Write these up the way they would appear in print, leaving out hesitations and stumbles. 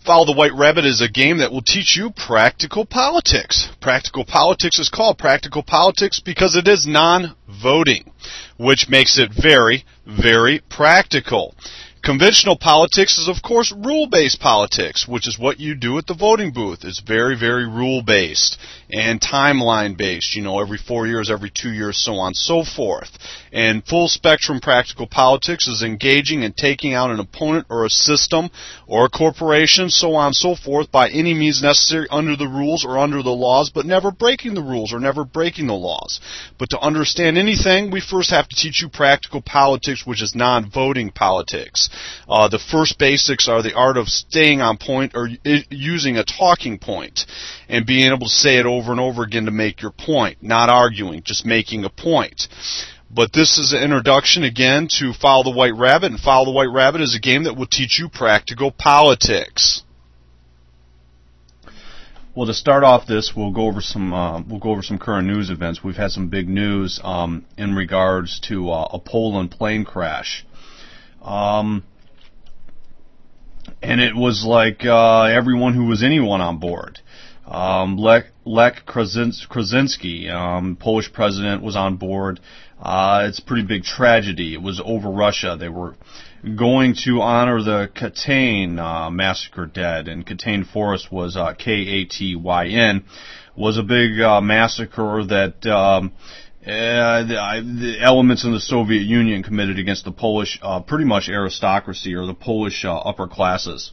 Follow the White Rabbit is a game that will teach you practical politics. Practical politics is called practical politics because it is non-voting, which makes it very, very practical. Conventional politics is, of course, rule-based politics, which is what you do at the voting booth. It's very, very rule-based and timeline-based, every 4 years, every 2 years, so on and so forth. And full-spectrum practical politics is engaging and taking out an opponent or a system or a corporation, so on and so forth, by any means necessary under the rules or under the laws, but never breaking the rules or never breaking the laws. But to understand anything, we first have to teach you practical politics, which is non-voting politics. The first basics are the art of staying on point or using a talking point and being able to say it over and over again to make your point, not arguing, just making a point. But this is an introduction, again, to Follow the White Rabbit, and Follow the White Rabbit is a game that will teach you practical politics. Well, to start off this, we'll go over some current news events. We've had some big news in regards to a Poland plane crash. And it was like everyone who was anyone on board. Lech Kaczynski, Polish president, was on board. It's a pretty big tragedy. It was over Russia. They were going to honor the Katyn massacre dead, and Katyn Forest was Katyn, was a big massacre that the elements in the Soviet Union committed against the Polish, pretty much aristocracy, or the Polish upper classes.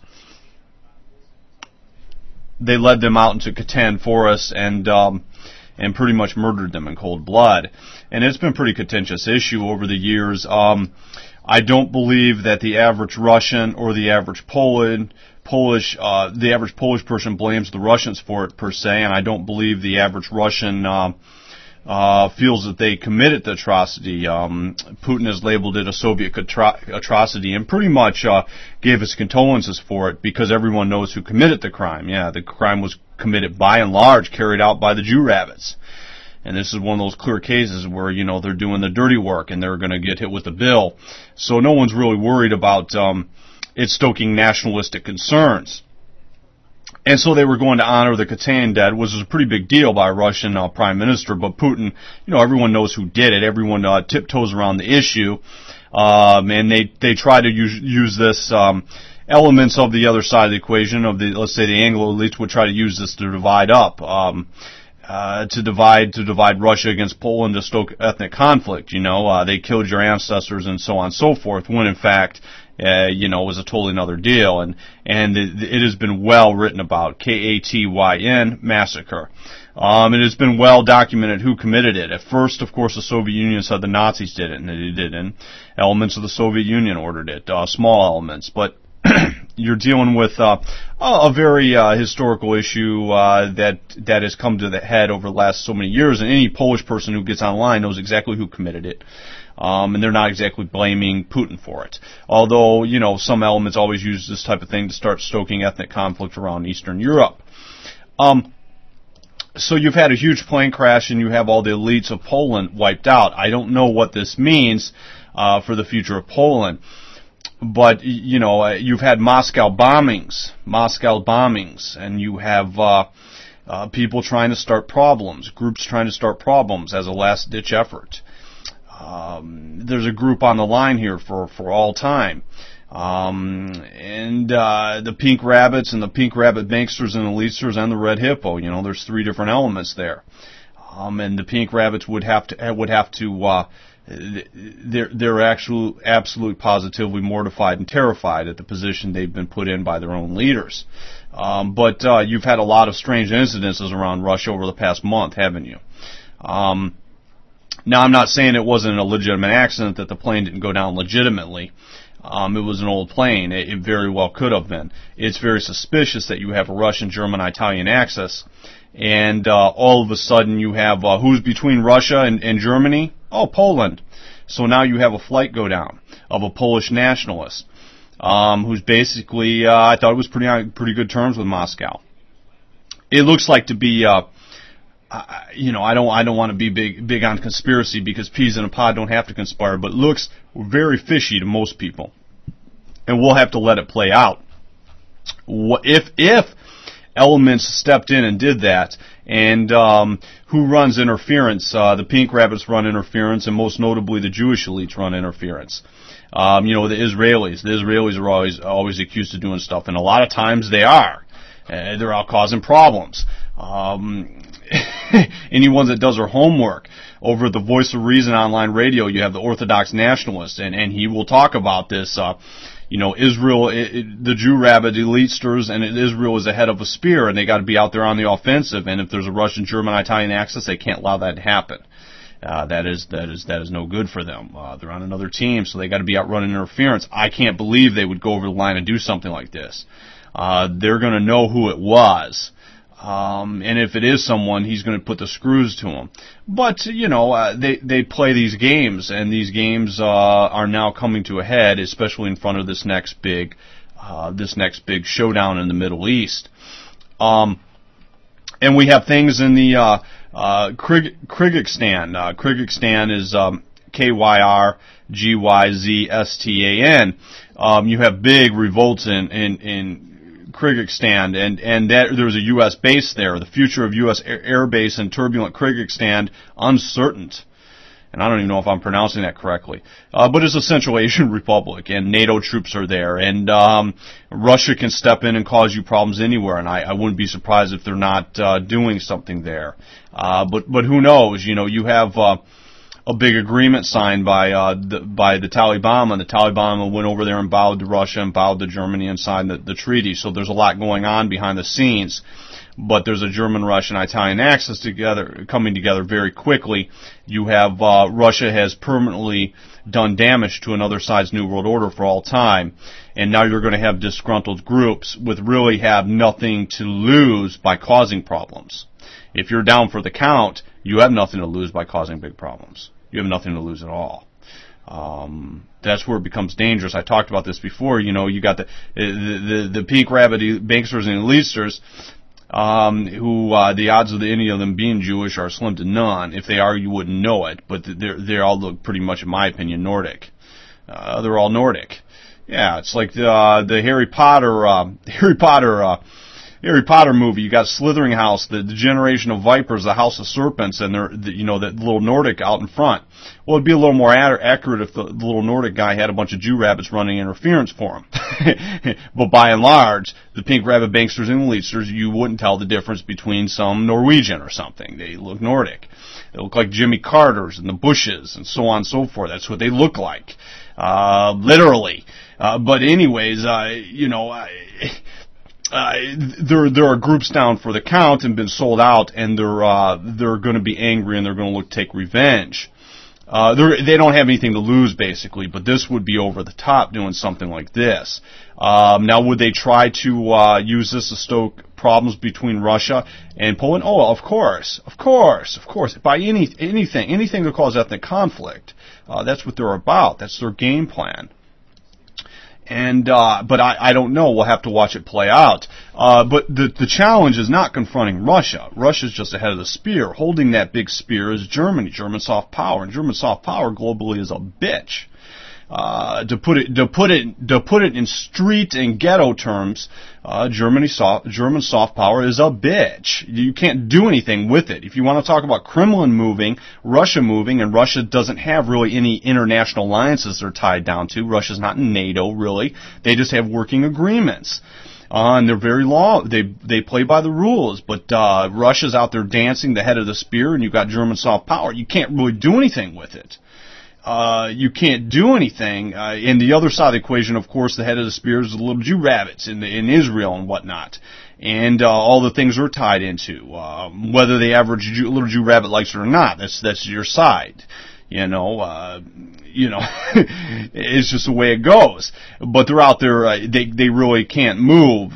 They led them out into Katyn Forest and pretty much murdered them in cold blood. And it's been a pretty contentious issue over the years. I don't believe that the average Russian or the average Polish person blames the Russians for it per se, and I don't believe the average Russian feels that they committed the atrocity. Putin has labeled it a Soviet atrocity and pretty much gave his condolences for it because everyone knows who committed the crime. Yeah, the crime was committed by and large, carried out by the Jew rabbits. And this is one of those clear cases where, they're doing the dirty work and they're going to get hit with a bill. So no one's really worried about it stoking nationalistic concerns. And so they were going to honor the Katyn dead, which was a pretty big deal by a Russian prime minister. But Putin, everyone knows who did it. Everyone tiptoes around the issue. And they try to use this, elements of the other side of the equation, let's say the Anglo elites would try to use this to divide up, to divide Russia against Poland, to stoke ethnic conflict. They killed your ancestors and so on and so forth, when in fact, it was a totally another deal, and it has been well written about, Katyn massacre. It has been well documented who committed it. At first, of course, the Soviet Union said the Nazis did it, and they didn't. Elements of the Soviet Union ordered it, small elements, but you're dealing with a very historical issue that has come to the head over the last so many years, and any Polish person who gets online knows exactly who committed it. And they're not exactly blaming Putin for it. Although, some elements always use this type of thing to start stoking ethnic conflict around Eastern Europe. So you've had a huge plane crash and you have all the elites of Poland wiped out. I don't know what this means for the future of Poland. But, you've had Moscow bombings, and you have people trying to start problems, groups trying to start problems as a last-ditch effort. There's a group on the line here for all time. The Pink Rabbits and the Pink Rabbit Banksters and the Leasters and the Red Hippo. There's three different elements there. And the Pink Rabbits would have to they're actually absolutely positively mortified and terrified at the position they've been put in by their own leaders. But you've had a lot of strange incidences around Russia over the past month, haven't you? Now, I'm not saying it wasn't a legitimate accident, that the plane didn't go down legitimately. It was an old plane. It very well could have been. It's very suspicious that you have a Russian, German, Italian axis, and all of a sudden you have who's between Russia and Germany? Oh, Poland. So now you have a flight go down of a Polish nationalist who's basically, I thought it was pretty good terms with Moscow. It looks like to be, I don't want to be big on conspiracy because peas in a pod don't have to conspire, but it looks very fishy to most people, and we'll have to let it play out. If elements stepped in and did that, and who runs interference? The Pink Rabbits run interference, and most notably the Jewish elites run interference. The Israelis. The Israelis are always accused of doing stuff, and a lot of times they are. They're out causing problems. Anyone that does their homework over the Voice of Reason online radio, you have the Orthodox Nationalist, and he will talk about this. Israel, the Jew rabbit elitesters, and Israel is ahead of a spear, and they got to be out there on the offensive. And if there's a Russian, German, Italian axis, they can't allow that to happen. That is no good for them. They're on another team, so they got to be out running interference. I can't believe they would go over the line and do something like this. They're going to know who it was. And if it is someone, he's going to put the screws to them. But, they play these games, and these games are now coming to a head, especially in front of this next big showdown in the Middle East. And we have things in the Kyrgyzstan. Kyrgyzstan is Kyrgyzstan. You have big revolts in Kyrgyzstan, and that there's a U.S. base there. The future of U.S. air base in turbulent Kyrgyzstan, uncertain. And I don't even know if I'm pronouncing that correctly. But it's a Central Asian republic, and NATO troops are there, and Russia can step in and cause you problems anywhere, and I wouldn't be surprised if they're not doing something there. But who knows? You have a big agreement signed by the Taliban, and the Taliban went over there and bowed to Russia and bowed to Germany and signed the treaty. So there's a lot going on behind the scenes, but there's a German, Russian, Italian axis coming together very quickly. You have Russia has permanently done damage to another side's New World Order for all time, and now you're going to have disgruntled groups with really have nothing to lose by causing problems. If you're down for the count, you have nothing to lose by causing big problems. You have nothing to lose at all. That's where it becomes dangerous. I talked about this before. You got the Pink Rabbit banksters and elitesters, who the odds of any of them being Jewish are slim to none. If they are, you wouldn't know it. But they all look pretty much, in my opinion, Nordic. They're all Nordic. Yeah, it's like the Harry Potter movie. You got Slithering House, the generation of vipers, the House of Serpents, and that little Nordic out in front. Well, it'd be a little more accurate if the little Nordic guy had a bunch of Jew rabbits running interference for him. But by and large, the Pink Rabbit banksters and elitesters, you wouldn't tell the difference between some Norwegian or something. They look Nordic. They look like Jimmy Carters and the Bushes and so on and so forth. That's what they look like, literally. But anyways, there are groups down for the count and been sold out, and they're going to be angry and they're going to look to take revenge. They don't have anything to lose basically, but this would be over the top doing something like this. Now, would they try to use this to stoke problems between Russia and Poland? Oh, of course. By anything to cause ethnic conflict. That's what they're about. That's their game plan. And but I don't know. We'll have to watch it play out. But the challenge is not confronting Russia. Russia's just ahead of the spear. Holding that big spear is Germany, German soft power, and German soft power globally is a bitch. To put it in street and ghetto terms, German soft power is a bitch. You can't do anything with it. If you want to talk about Kremlin moving, and Russia doesn't have really any international alliances they're tied down to. Russia's not in NATO, really. They just have working agreements. And they're very they play by the rules, but Russia's out there dancing the head of the spear, and you've got German soft power. You can't really do anything with it. You can't do anything. And the other side of the equation, of course, the head of the spear is the little Jew rabbits in Israel and whatnot, and all the things they're tied into. Whether the average little Jew rabbit likes it or not, that's your side. It's just the way it goes. But they're out there. They really can't move.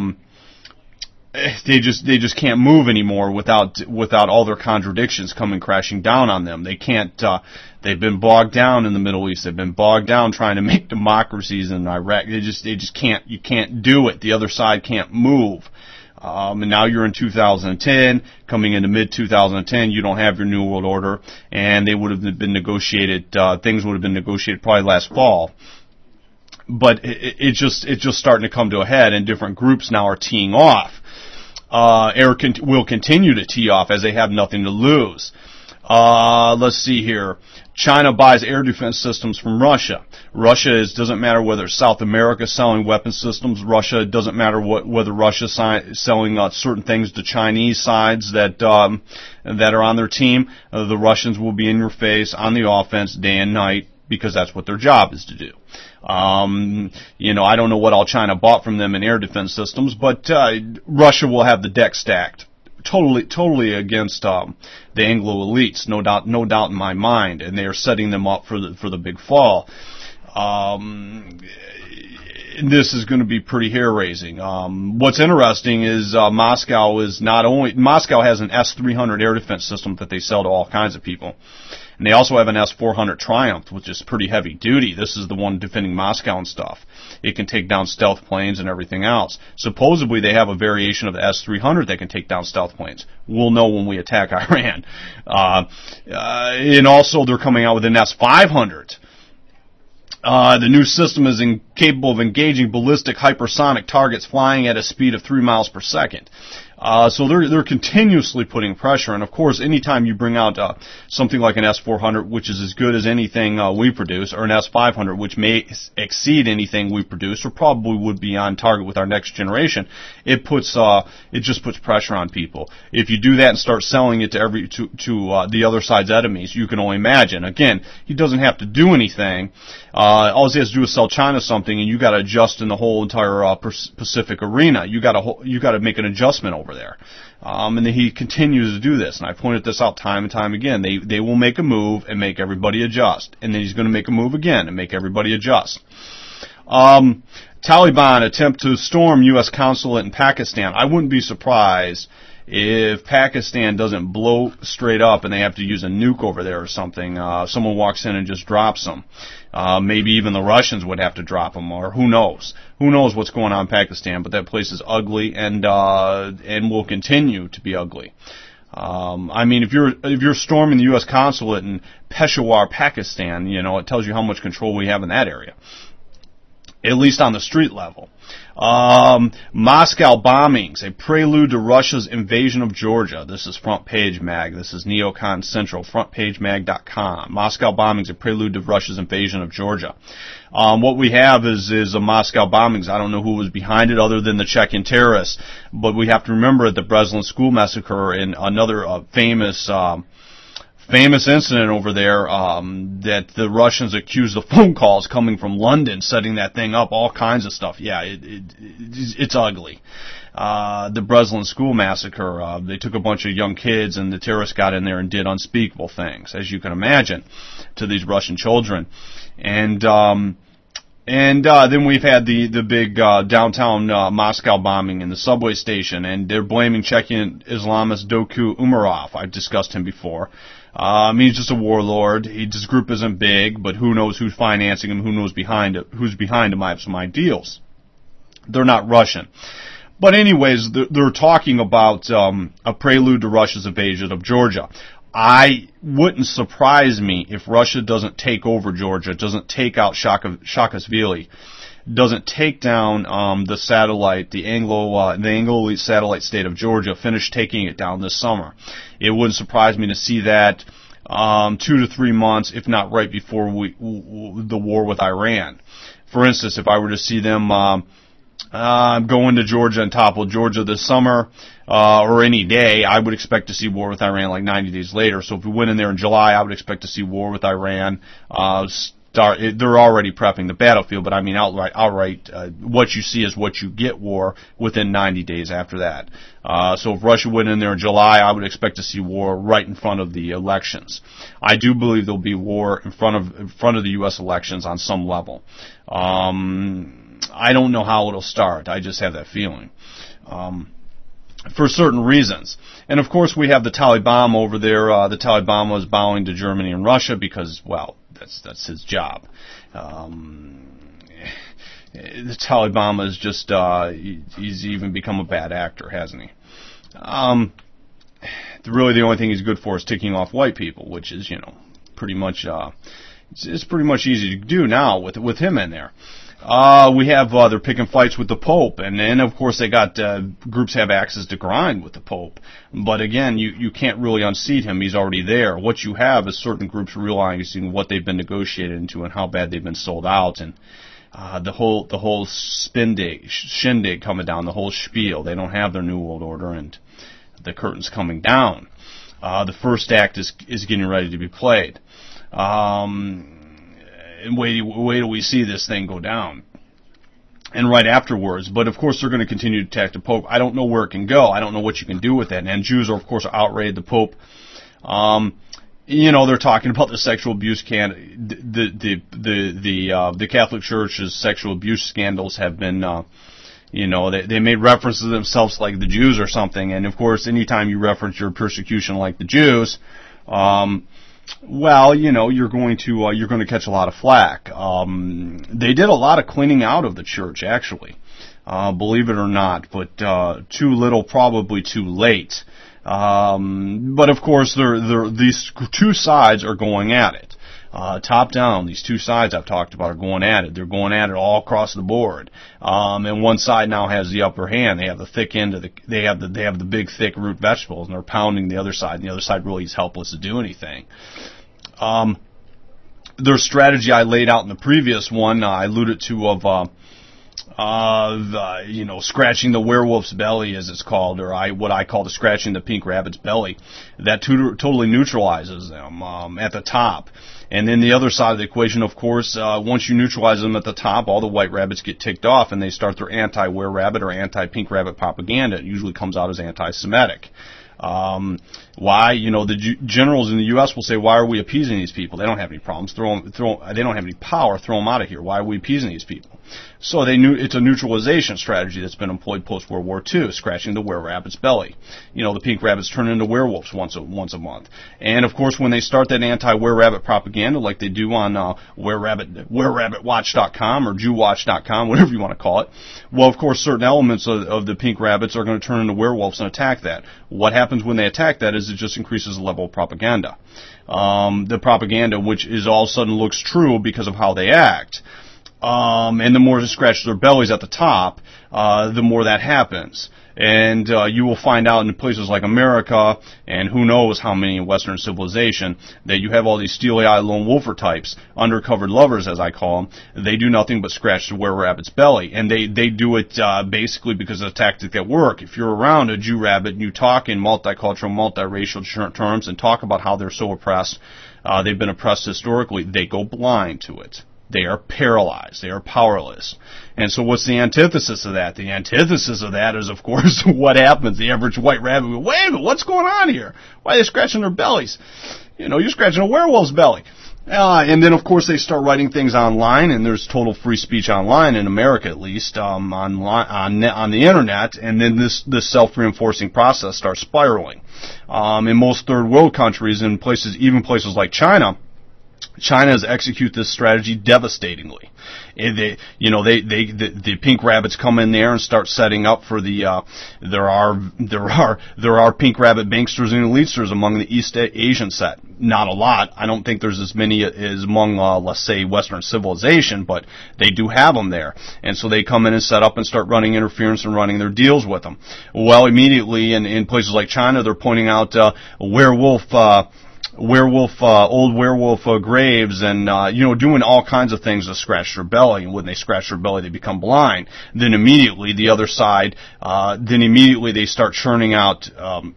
They just can't move anymore without all their contradictions coming crashing down on them. They can't. They've been bogged down in the Middle East. They've been bogged down trying to make democracies in Iraq. They just can't. You can't do it. The other side can't move. And now you're in 2010, coming into mid-2010, you don't have your New World Order, and they would have been negotiated, things would have been negotiated probably last fall. but it's just starting to come to a head, and different groups now are teeing off. Will continue to tee off as they have nothing to lose. Let's see here. China buys air defense systems from Russia. Doesn't matter whether South America selling weapon systems. It doesn't matter whether Russia's selling certain things to Chinese sides that are on their team. The Russians will be in your face on the offense day and night, because that's what their job is to do. I don't know what all China bought from them in air defense systems, but Russia will have the deck stacked totally against the Anglo elites, no doubt in my mind, and they are setting them up for the big fall. This is going to be pretty hair-raising. What's interesting is Moscow has an S-300 air defense system that they sell to all kinds of people. And they also have an S-400 Triumph, which is pretty heavy duty. This is the one defending Moscow and stuff. It can take down stealth planes and everything else. Supposedly they have a variation of the S-300 that can take down stealth planes. We'll know when we attack Iran. And also they're coming out with an S-500. The new system is capable of engaging ballistic hypersonic targets flying at a speed of 3 miles per second. So they're continuously putting pressure, and of course, anytime you bring out something like an S-400, which is as good as anything we produce, or an S-500, which may exceed anything we produce, or probably would be on target with our next generation, it just puts pressure on people. If you do that and start selling it to the other side's enemies, you can only imagine. Again, he doesn't have to do anything. All he has to do is sell China something, and you got to adjust in the whole entire Pacific arena. You got to make an adjustment over there. And he continues to do this, and I pointed this out time and time again. They will make a move and make everybody adjust, and then he's going to make a move again and make everybody adjust. Taliban attempt to storm U.S. consulate in Pakistan. I wouldn't be surprised if Pakistan doesn't blow straight up and they have to use a nuke over there or something. Someone walks in and just drops them. Maybe even the Russians would have to drop them, or who knows? Who knows what's going on in Pakistan? But that place is ugly and will continue to be ugly. If you're storming the U.S. consulate in Peshawar, Pakistan, it tells you how much control we have in that area, at least on the street level. Moscow bombings, a prelude to Russia's invasion of Georgia. This is Front Page Mag. This is Neocon Central, frontpagemag.com. Moscow bombings, a prelude to Russia's invasion of Georgia. What we have is a Moscow bombings. I don't know who was behind it other than the Chechen terrorists, but we have to remember the Breslin school massacre and another famous incident over there that the Russians accused of phone calls coming from London, setting that thing up, all kinds of stuff. Yeah, it's ugly. The Breslin school massacre, they took a bunch of young kids and the terrorists got in there and did unspeakable things, as you can imagine, to these Russian children. And then we've had the big downtown Moscow bombing in the subway station, and they're blaming Chechen Islamist Doku Umarov. I've discussed him before. He's just a warlord. His group isn't big, but who knows who's financing him, who knows who's behind him. I have some ideals. They're not Russian. But anyways, they're talking about a prelude to Russia's invasion of Georgia. I wouldn't surprise me if Russia doesn't take over Georgia, doesn't take out Saakashvili, doesn't take down the satellite, the Anglo satellite state of Georgia, finish taking it down this summer. It wouldn't surprise me to see that 2 to 3 months, if not right before the war with Iran. For instance, if I were to see them go into Georgia and topple Georgia this summer, or any day, I would expect to see war with Iran like 90 days later. So if we went in there in July, I would expect to see war with Iran. They're already prepping the battlefield, but I mean outright, what you see is what you get war within 90 days after that. So if Russia went in there in July, I would expect to see war right in front of the elections. I do believe there'll be war in front of the U.S. elections on some level. I don't know how it'll start. I just have that feeling. For certain reasons. And of course we have the Taliban over there. The Taliban was bowing to Germany and Russia because, well, that's his job. The Taliban is just, he's even become a bad actor, hasn't he? Really the only thing he's good for is ticking off white people, which is, pretty much, it's pretty much easy to do now with him in there. We have they're picking fights with the Pope, and then of course they got groups have axes to grind with the Pope. But again, you can't really unseat him; he's already there. What you have is certain groups realizing what they've been negotiated into and how bad they've been sold out, and the whole shindig coming down, the whole spiel. They don't have their New World Order, and the curtain's coming down. The first act is getting ready to be played. And wait till we see this thing go down. And right afterwards, but of course they're going to continue to attack the Pope. I don't know where it can go. I don't know what you can do with that. And Jews are, of course, outraged. The Pope, they're talking about the sexual abuse the Catholic Church's sexual abuse scandals have been, they made references to themselves like the Jews or something. And of course, anytime you reference your persecution like the Jews, you're going to catch a lot of flack. They did a lot of cleaning out of the church, actually, believe it or not, but too little, probably too late. But of course, these two sides are going at it. Top down, these two sides I've talked about are going at it. They're going at it all across the board. And one side now has the upper hand. They have the thick end of they have the big thick root vegetables, and they're pounding the other side, and the other side really is helpless to do anything. Their strategy I laid out in the previous one, I alluded to scratching the werewolf's belly, as it's called, or what I call the scratching the pink rabbit's belly. That totally neutralizes them at the top. And then the other side of the equation, of course, once you neutralize them at the top, all the white rabbits get ticked off, and they start their anti-were-rabbit or anti-pink rabbit propaganda. It usually comes out as anti-Semitic. Why? The generals in the U.S. will say, why are we appeasing these people? They don't have any problems. They don't have any power. Throw them out of here. Why are we appeasing these people? So it's a neutralization strategy that's been employed post-World War II, scratching the were-rabbit's belly. The pink rabbits turn into werewolves once a month. And of course, when they start that anti-were-rabbit propaganda, like they do on wererabbitwatch.com or Jewwatch.com, whatever you want to call it, well, of course, certain elements of the pink rabbits are going to turn into werewolves and attack that. What happens when they attack that is it just increases the level of propaganda. The propaganda, which is all of a sudden looks true because of how they act. And the more they scratch their bellies at the top, the more that happens. And you will find out in places like America, and who knows how many in Western civilization, that you have all these steely-eyed lone wolfer types, undercover lovers, as I call them. They do nothing but scratch the were-rabbit's belly. And they do it basically because of the tactic that work. If you're around a Jew rabbit and you talk in multicultural, multiracial terms and talk about how they're so oppressed, they've been oppressed historically, they go blind to it. They are paralyzed. They are powerless. And so what's the antithesis of that? The antithesis of that is, of course, what happens. The average white rabbit will, wait a minute, what's going on here? Why are they scratching their bellies? You're scratching a werewolf's belly. And then, of course, they start writing things online, and there's total free speech online, in America at least, on the Internet, and then this self-reinforcing process starts spiraling. In most third world countries, and even places like China has executed this strategy devastatingly. The pink rabbits come in there and start setting up for there are pink rabbit banksters and elitesters among the East Asian set. Not a lot. I don't think there's as many as among, let's say, Western civilization, but they do have them there. And so they come in and set up and start running interference and running their deals with them. Well, immediately in places like China, they're pointing out old werewolf graves and, doing all kinds of things to scratch their belly. And when they scratch their belly, they become blind. Then immediately the other side, they start churning out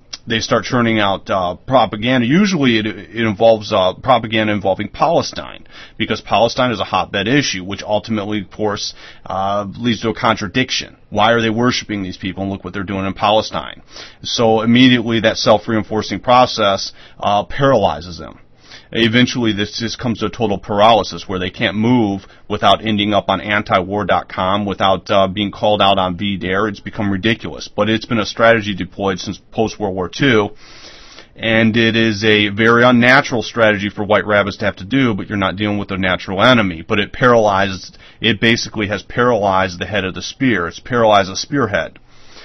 propaganda. Usually it involves propaganda involving Palestine, because Palestine is a hotbed issue, which ultimately, of course, leads to a contradiction. Why are they worshiping these people? And look what they're doing in Palestine. So immediately that self-reinforcing process paralyzes them. Eventually this just comes to a total paralysis where they can't move without ending up on antiwar.com, without being called out on VDare. It's become ridiculous. But it's been a strategy deployed since post-World War II, and it is a very unnatural strategy for white rabbits to have to do, but you're not dealing with a natural enemy. But it basically has paralyzed the head of the spear. It's paralyzed the spearhead.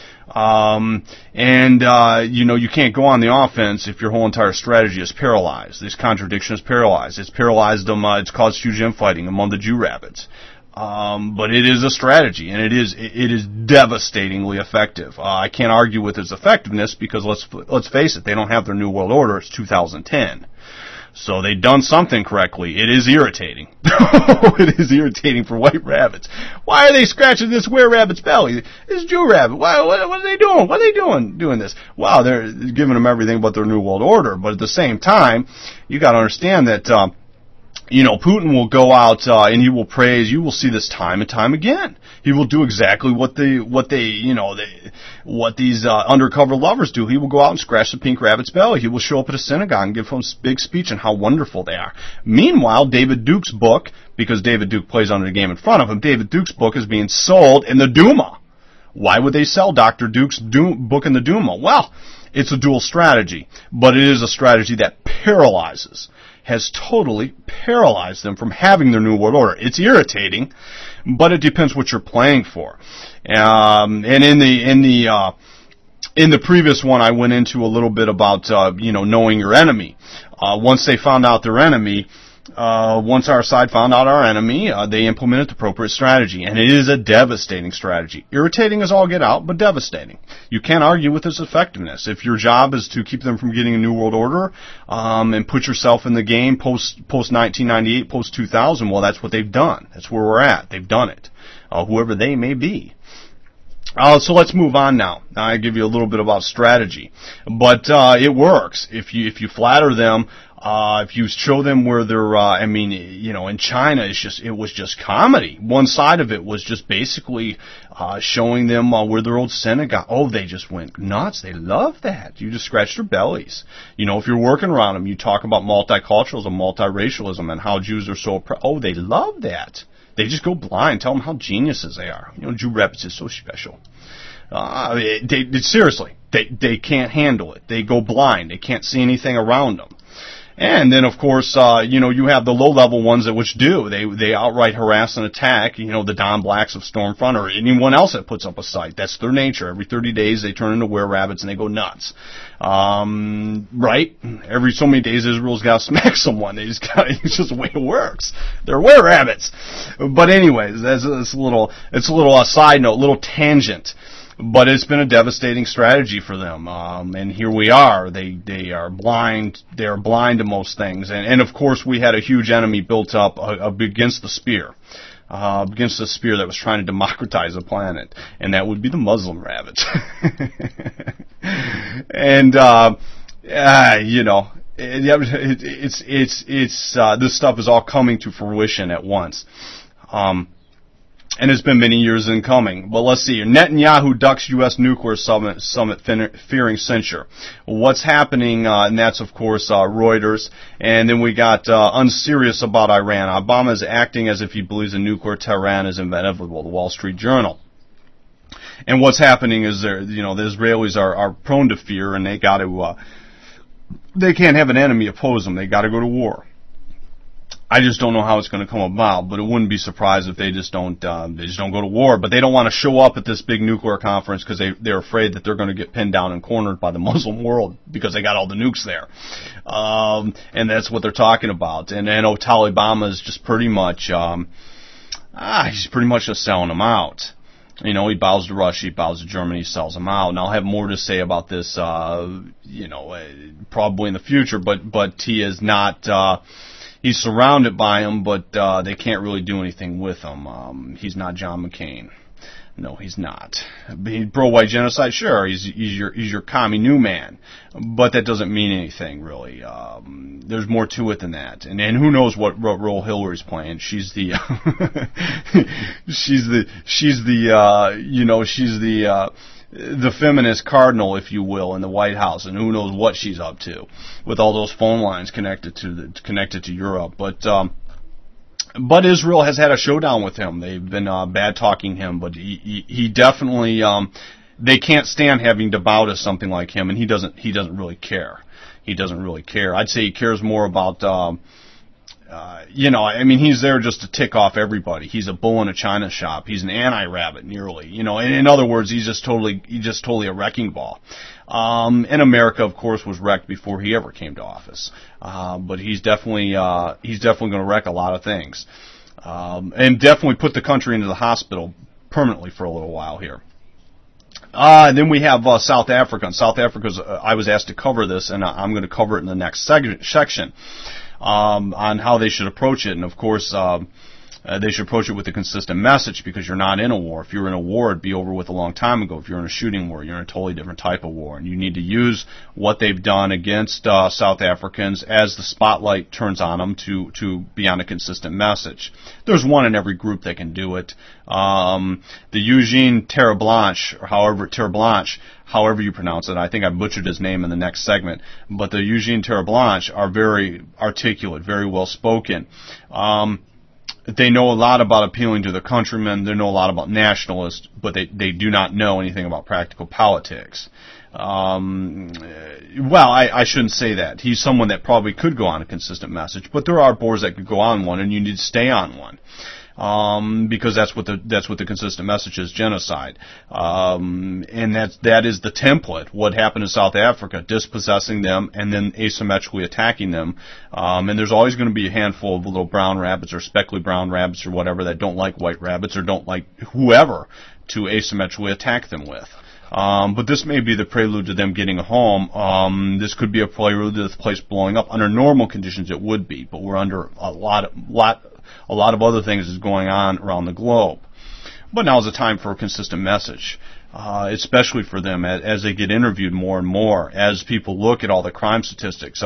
You can't go on the offense if your whole entire strategy is paralyzed. This contradiction is paralyzed. It's paralyzed them, it's caused huge infighting among the Jew rabbits. But it is a strategy, and it is devastatingly effective. I can't argue with its effectiveness because let's face it, they don't have their New World Order. It's 2010. So they've done something correctly. It is irritating. It is irritating for white rabbits. Why are they scratching this were-rabbit's belly? This Jew-rabbit. What are they doing? What are they doing this? Wow, they're giving them everything but their New World Order. But at the same time, you got to understand that, Putin will go out and he will praise. You will see this time and time again. He will do exactly what these undercover lovers do. He will go out and scratch the pink rabbit's belly. He will show up at a synagogue and give them a big speech on how wonderful they are. Meanwhile, David Duke's book, because David Duke plays under the game in front of him, David Duke's book is being sold in the Duma. Why would they sell Dr. Duke's book in the Duma? Well, it's a dual strategy, but it is a strategy that has totally paralyzed them from having their New World Order. It's irritating, but it depends what you're playing for. And in the previous one, I went into a little bit about knowing your enemy. Once they found out their enemy, once our side found out our enemy, they implemented the appropriate strategy, and it is a devastating strategy. Irritating as all get out, but devastating. You can't argue with its effectiveness. If your job is to keep them from getting a New World Order, and put yourself in the game post 1998, post 2000, well, that's what they've done. That's where we're at. They've done it. Whoever they may be. So let's move on now. Now I give you a little bit about strategy, but it works if you flatter them. If you show them where they're, in China, it was just comedy. One side of it was just basically showing them where their old synagogue. Oh, they just went nuts. They love that. You just scratch their bellies. If you're working around them, you talk about multiculturalism, multiracialism, and how Jews are so. Oh, they love that. They just go blind. Tell them how geniuses they are. Jew rabbits is so special. Seriously, they can't handle it. They go blind. They can't see anything around them. And then, of course, you have the low-level ones which do. They outright harass and attack, the Don Blacks of Stormfront or anyone else that puts up a site. That's their nature. Every 30 days, they turn into were-rabbits and they go nuts. Right? Every so many days, Israel's got to smack someone. It's just the way it works. They're were-rabbits. But anyways, it's a little side note, little tangent. But it's been a devastating strategy for them, and here we are. They are blind. They are blind to most things, and of course we had a huge enemy built up against the spear that was trying to democratize the planet, and that would be the Muslim rabbits. And this stuff is all coming to fruition at once. And it's been many years in coming. But let's see. Netanyahu ducks U.S. nuclear summit fearing censure. What's happening? And that's, of course, Reuters. And then we got unserious about Iran. Obama is acting as if he believes a nuclear Tehran is inevitable. The Wall Street Journal. And what's happening is the Israelis are prone to fear, and they can't have an enemy oppose them. They got to go to war. I just don't know how it's going to come about, but it wouldn't be surprised if they just don't go to war. But they don't want to show up at this big nuclear conference because they're afraid that they're going to get pinned down and cornered by the Muslim world because they got all the nukes there. And that's what they're talking about. And Taliban is just pretty much, he's pretty much just selling them out. He bows to Russia, he bows to Germany, he sells them out. And I'll have more to say about this, probably in the future, but he is not, he's surrounded by them, but they can't really do anything with him. He's not John McCain. No, he's not. He's pro-white genocide, sure. He's your commie new man, but that doesn't mean anything really. There's more to it than that. And who knows what role Hillary's playing? She's the the feminist cardinal, if you will, in the White House, and who knows what she's up to with all those phone lines connected to Europe. But Israel has had a showdown with him. They've been bad talking him, but he definitely they can't stand having to bow to something like him, and he doesn't really care. He doesn't really care. I'd say he cares more about he's there just to tick off everybody. He's a bull in a china shop. He's an anti-rabbit, nearly. In other words, he's just totally a wrecking ball. And America, of course, was wrecked before he ever came to office. But he's definitely going to wreck a lot of things. and definitely put the country into the hospital permanently for a little while here. And then we have South Africa. And South Africa's, I was asked to cover this, and I'm going to cover it in the next section on how they should approach it. And of course, they should approach it with a consistent message, because you're not in a war. If you're in a war, it'd be over with a long time ago. If you're in a shooting war, you're in a totally different type of war. And you need to use what they've done against South Africans as the spotlight turns on them to be on a consistent message. There's one in every group that can do it. The Eugene Terreblanche, however you pronounce it. I think I butchered his name in the next segment. But the Eugene Terreblanche are very articulate, very well spoken. They know a lot about appealing to their countrymen. They know a lot about nationalists, but they do not know anything about practical politics. I shouldn't say that. He's someone that probably could go on a consistent message, but there are boards that could go on one, and you need to stay on one. Because that's what the consistent message is: genocide. And that is the template. What happened in South Africa: dispossessing them and then asymmetrically attacking them. And there's always going to be a handful of little brown rabbits or speckly brown rabbits or whatever that don't like white rabbits or don't like whoever to asymmetrically attack them with. But this may be the prelude to them getting home. This could be a prelude to the place blowing up. Under normal conditions, it would be, but we're under a lot of other things is going on around the globe. But now's the time for a consistent message, especially for them as they get interviewed more and more, as people look at all the crime statistics.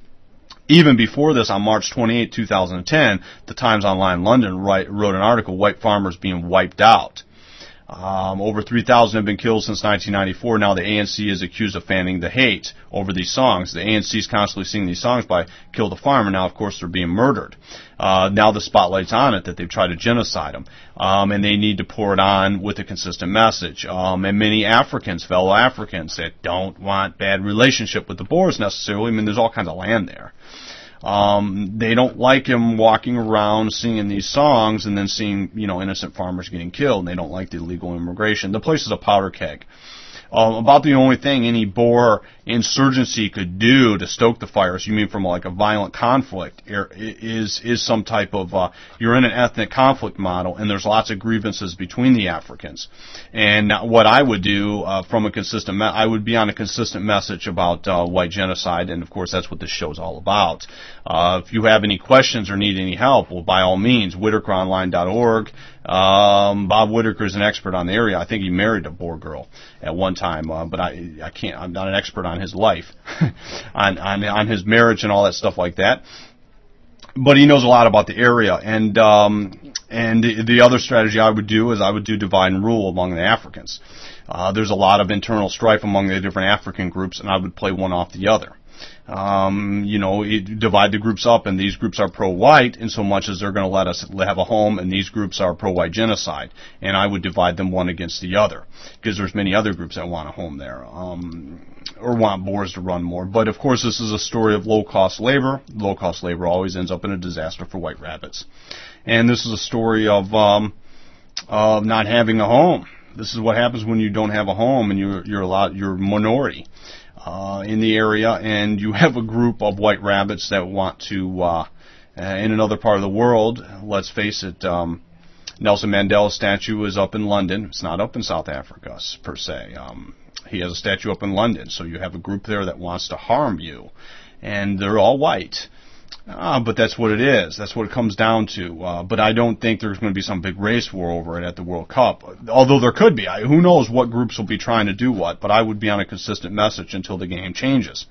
Even before this, on March 28, 2010, the Times Online London wrote an article, "White Farmers Being Wiped Out." Over 3,000 have been killed since 1994. Now the ANC is accused of fanning the hate over these songs. The ANC is constantly singing these songs by Kill the Farmer. Now, of course, they're being murdered. Now the spotlight's on it that they've tried to genocide them. And they need to pour it on with a consistent message. And many Africans, fellow Africans, that don't want bad relationship with the Boers necessarily. I mean, there's all kinds of land there. They don't like him walking around singing these songs and then seeing, innocent farmers getting killed. And they don't like the illegal immigration. The place is a powder keg. About the only thing any Boer insurgency could do to stoke the fires, you mean from like a violent conflict, is some type of, you're in an ethnic conflict model, and there's lots of grievances between the Africans. And what I would do from a consistent, I would be on a consistent message about white genocide, and of course that's what this show's all about. If you have any questions or need any help, well, by all means, WhitakerOnline.org. Bob Whitaker is an expert on the area. I think he married a Boer girl at one time, but I can't. I'm not an expert on his life, on his marriage and all that stuff like that. But he knows a lot about the area, and the other strategy I would do is I would do divide and rule among the Africans. There's a lot of internal strife among the different African groups, and I would play one off the other. Divide the groups up, and these groups are pro-white in so much as they're going to let us have a home, and these groups are pro-white genocide. And I would divide them one against the other, because there's many other groups that want a home there, or want Boers to run more. But of course, this is a story of low-cost labor. Low-cost labor always ends up in a disaster for white rabbits. And this is a story of not having a home. This is what happens when you don't have a home and you're a minority in the area, and you have a group of white rabbits that want to, in another part of the world, let's face it, Nelson Mandela's statue is up in London. It's not up in South Africa, per se. He has a statue up in London, so you have a group there that wants to harm you, and they're all white. But that's what it is. That's what it comes down to. But I don't think there's going to be some big race war over it at the World Cup. Although there could be. Who knows what groups will be trying to do what. But I would be on a consistent message until the game changes.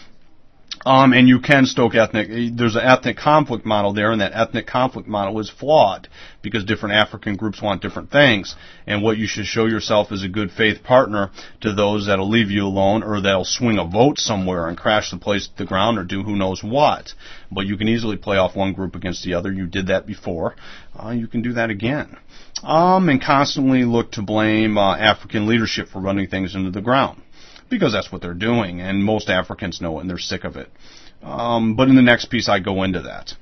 And you can stoke there's an ethnic conflict model there, and that ethnic conflict model is flawed because different African groups want different things. And what you should show yourself is a good faith partner to those that'll leave you alone or that'll swing a vote somewhere and crash the place to the ground or do who knows what. But you can easily play off one group against the other. You did that before. You can do that again. And constantly look to blame African leadership for running things into the ground, because that's what they're doing, and most Africans know it, and they're sick of it. But in the next piece, I go into that.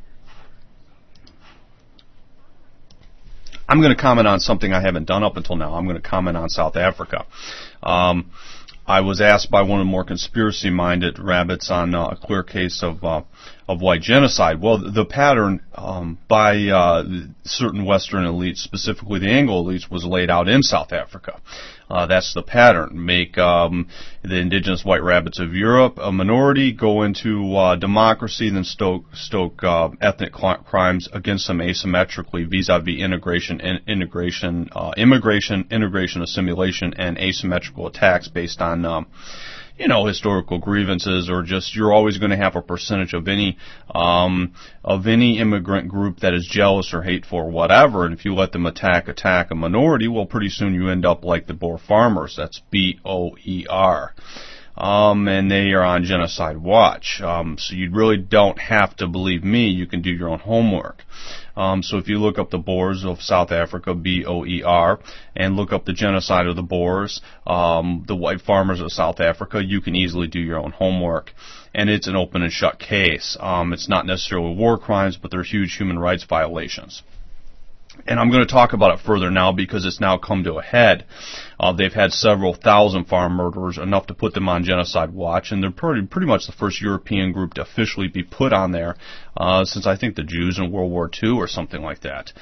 I'm going to comment on something I haven't done up until now. I'm going to comment on South Africa. I was asked by one of the more conspiracy-minded rabbits on a clear case of white genocide. Well, the pattern by certain Western elites, specifically the Anglo elites, was laid out in South Africa. That's the pattern. Make the indigenous white rabbits of Europe a minority, go into democracy, then stoke ethnic crimes against them asymmetrically vis-a-vis immigration, assimilation, and asymmetrical attacks based on historical grievances, or just you're always going to have a percentage of any immigrant group that is jealous or hateful or whatever, and if you let them attack a minority, well, pretty soon you end up like the Boer farmers. That's BOER. And they are on genocide watch. So you really don't have to believe me. You can do your own homework. So if you look up the Boers of South Africa, BOER, and look up the genocide of the Boers, the white farmers of South Africa, you can easily do your own homework. And it's an open and shut case. It's not necessarily war crimes, but they're huge human rights violations. And I'm going to talk about it further now because it's now come to a head. They've had several thousand farm murderers, enough to put them on genocide watch, and they're pretty much the first European group to officially be put on there since I think the Jews in World War II or something like that.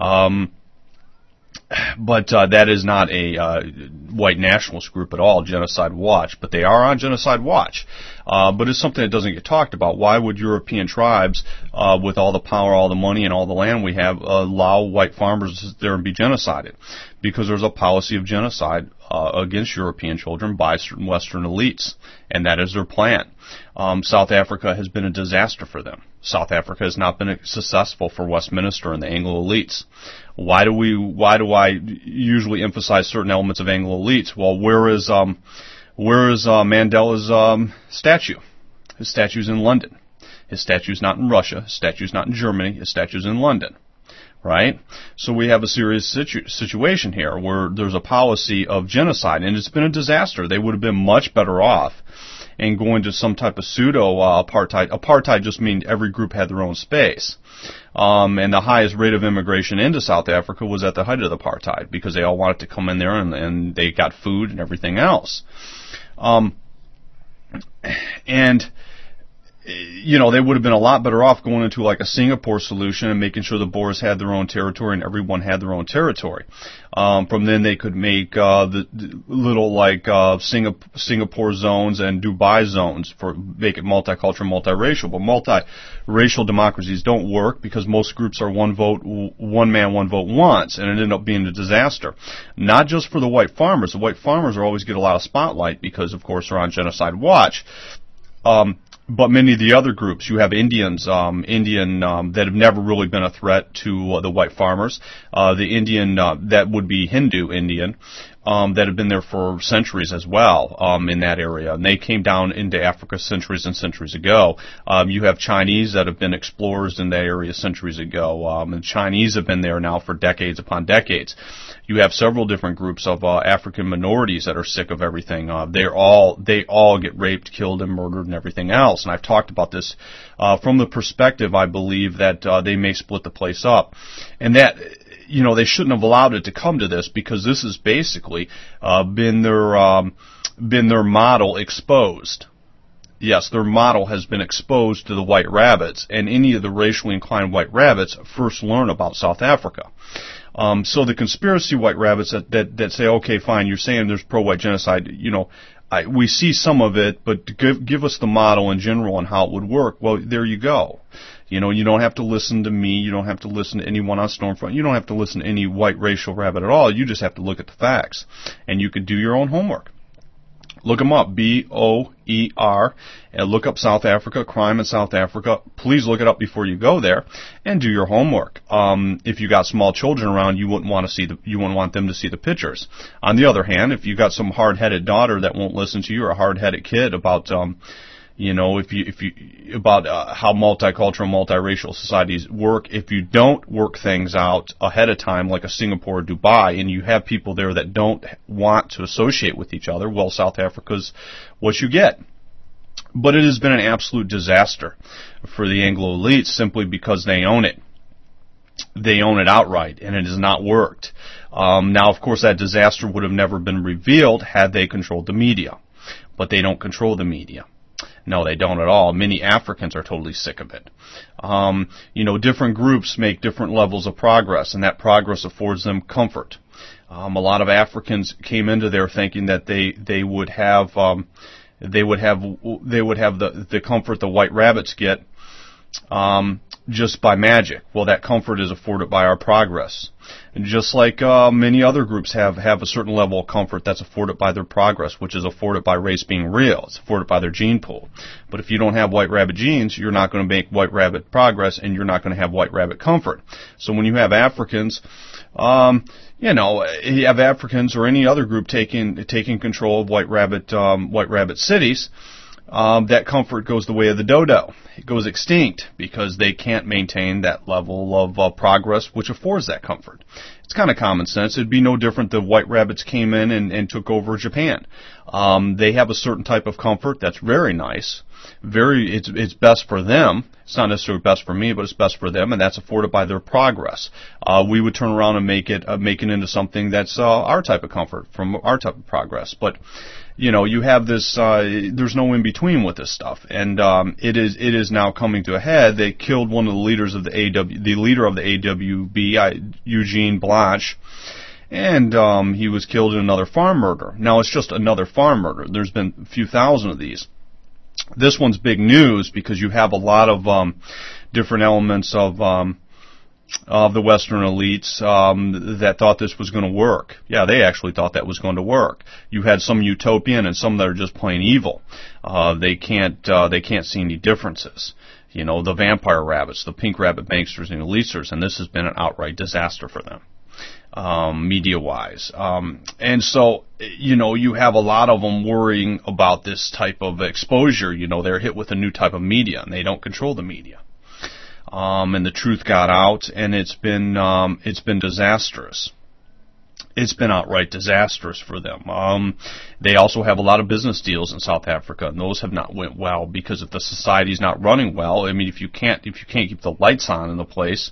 But that is not a white nationalist group at all, Genocide Watch. But they are on Genocide Watch. But it's something that doesn't get talked about. Why would European tribes, with all the power, all the money, and all the land we have, allow white farmers to sit there and be genocided? Because there's a policy of genocide against European children by certain Western elites, and that is their plan. South Africa has been a disaster for them. South Africa has not been successful for Westminster and the Anglo elites. Why do I usually emphasize certain elements of Anglo elites? Well, where is Mandela's statue? His statue's in London. His statue's not in Russia. His statue's not in Germany. His statue's in London. Right? So we have a serious situation here where there's a policy of genocide, and it's been a disaster. They would have been much better off in going to some type of pseudo-apartheid. Apartheid just means every group had their own space. And the highest rate of immigration into South Africa was at the height of the apartheid because they all wanted to come in there and they got food and everything else. They would have been a lot better off going into like a Singapore solution and making sure the Boers had their own territory and everyone had their own territory. From then they could make the little like Singapore zones and Dubai zones for make it multicultural, multiracial. But multiracial democracies don't work because most groups are one man, one vote once, and it ended up being a disaster. Not just for the white farmers. The white farmers always get a lot of spotlight because, of course, they're on genocide watch. But many of the other groups, you have Indians, that have never really been a threat to the white farmers. The Indian, that would be Hindu Indian, that have been there for centuries as well, in that area. And they came down into Africa centuries and centuries ago. You have Chinese that have been explorers in that area centuries ago. And Chinese have been there now for decades upon decades. You have several different groups of African minorities that are sick of everything. They all get raped, killed, and murdered, and everything else. And I've talked about this from the perspective, I believe, that they may split the place up, and that they shouldn't have allowed it to come to this because this has basically been their model exposed. Yes, their model has been exposed to the white rabbits, and any of the racially inclined white rabbits first learn about South Africa. So the conspiracy white rabbits that say, okay, fine, you're saying there's pro-white genocide, we see some of it, but give us the model in general and how it would work. Well, there you go. You don't have to listen to me. You don't have to listen to anyone on Stormfront. You don't have to listen to any white racial rabbit at all. You just have to look at the facts, and you can do your own homework. Look them up, BOER, and look up South Africa, crime in South Africa. Please look it up before you go there, and do your homework. If you got small children around, you wouldn't want them to see the pictures. On the other hand, if you got some hard-headed daughter that won't listen to you, or a hard-headed kid about how multicultural, multiracial societies work, if you don't work things out ahead of time, like a Singapore or Dubai, and you have people there that don't want to associate with each other, well, South Africa's what you get. But it has been an absolute disaster for the Anglo elites simply because they own it. They own it outright, and it has not worked. Now, of course, that disaster would have never been revealed had they controlled the media. but they don't control the media. No, they don't at all. Many Africans are totally sick of it. Different groups make different levels of progress, and that progress affords them comfort. A lot of Africans came into there thinking that they would have the comfort the white rabbits get just by magic. Well, that comfort is afforded by our progress. And just like many other groups have a certain level of comfort that's afforded by their progress, which is afforded by race being real. It's afforded by their gene pool. But if you don't have white rabbit genes, you're not going to make white rabbit progress, and you're not going to have white rabbit comfort. So when you have Africans, you have Africans or any other group taking control of white rabbit cities, that comfort goes the way of the dodo. It goes extinct because they can't maintain that level of progress which affords that comfort. It's kind of common sense. It'd be no different if white rabbits came in and took over Japan. They have a certain type of comfort that's very nice. It's best for them. It's not necessarily best for me, but it's best for them, and that's afforded by their progress. We would turn around and make it into something that's our type of comfort from our type of progress. But you have this. There's no in between with this stuff, and it is now coming to a head. They killed one of the leaders of the leader of the AWB, Eugene Blanche, and he was killed in another farm murder. Now it's just another farm murder. There's been a few thousand of these. This one's big news because you have a lot of different elements of the Western elites that thought this was going to work. Yeah, they actually thought that was going to work. You had some utopian and some that are just plain evil. They can't see any differences. The vampire rabbits, the pink rabbit banksters and elitisters, and this has been an outright disaster for them. Media-wise. And so, you have a lot of them worrying about this type of exposure. They're hit with a new type of media, and they don't control the media. And the truth got out, and it's been disastrous. It's been outright disastrous for them. They also have a lot of business deals in South Africa, and those have not went well because if the society's not running well, I mean, if you can't keep the lights on in the place,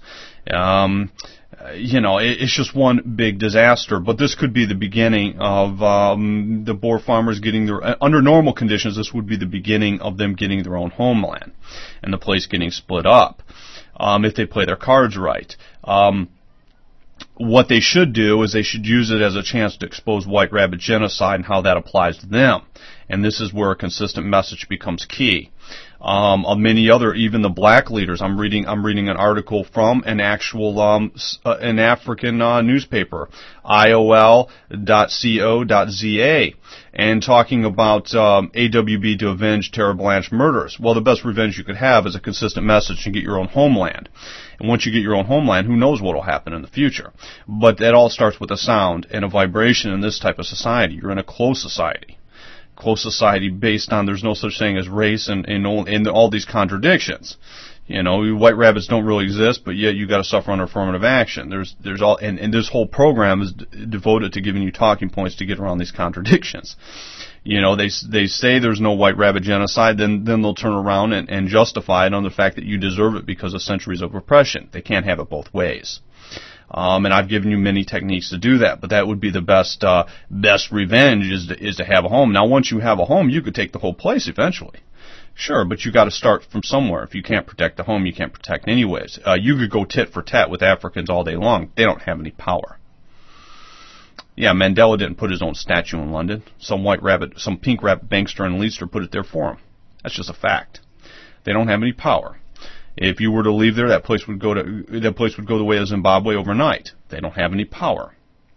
it's just one big disaster. But this could be the beginning of the Boer farmers getting under normal conditions, this would be the beginning of them getting their own homeland and the place getting split up if they play their cards right. What they should do is they should use it as a chance to expose white rabbit genocide and how that applies to them. And this is where a consistent message becomes key. Of many other, even the black leaders. I'm reading an article from an actual an African newspaper, IOL.co.za, and talking about AWB to avenge Terra Blanche murders. Well, the best revenge you could have is a consistent message and get your own homeland. And once you get your own homeland, who knows what will happen in the future? But that all starts with a sound and a vibration in this type of society. You're in a closed society. Close society based on there's no such thing as race and all these contradictions. White rabbits don't really exist, but yet you got to suffer under affirmative action. There's all and this whole program is devoted to giving you talking points to get around these contradictions. They say there's no white rabbit genocide, then they'll turn around and justify it on the fact that you deserve it because of centuries of oppression. They can't have it both ways. And I've given you many techniques to do that, but that would be the best revenge is to have a home. Now, once you have a home, you could take the whole place eventually. Sure, but you got to start from somewhere. If you can't protect the home, you can't protect anyways. You could go tit for tat with Africans all day long. They don't have any power. Yeah, Mandela didn't put his own statue in London. Some pink rabbit bankster and elitester put it there for him. That's just a fact. They don't have any power. If you were to leave there, that place would go the way of Zimbabwe overnight. They don't have any power.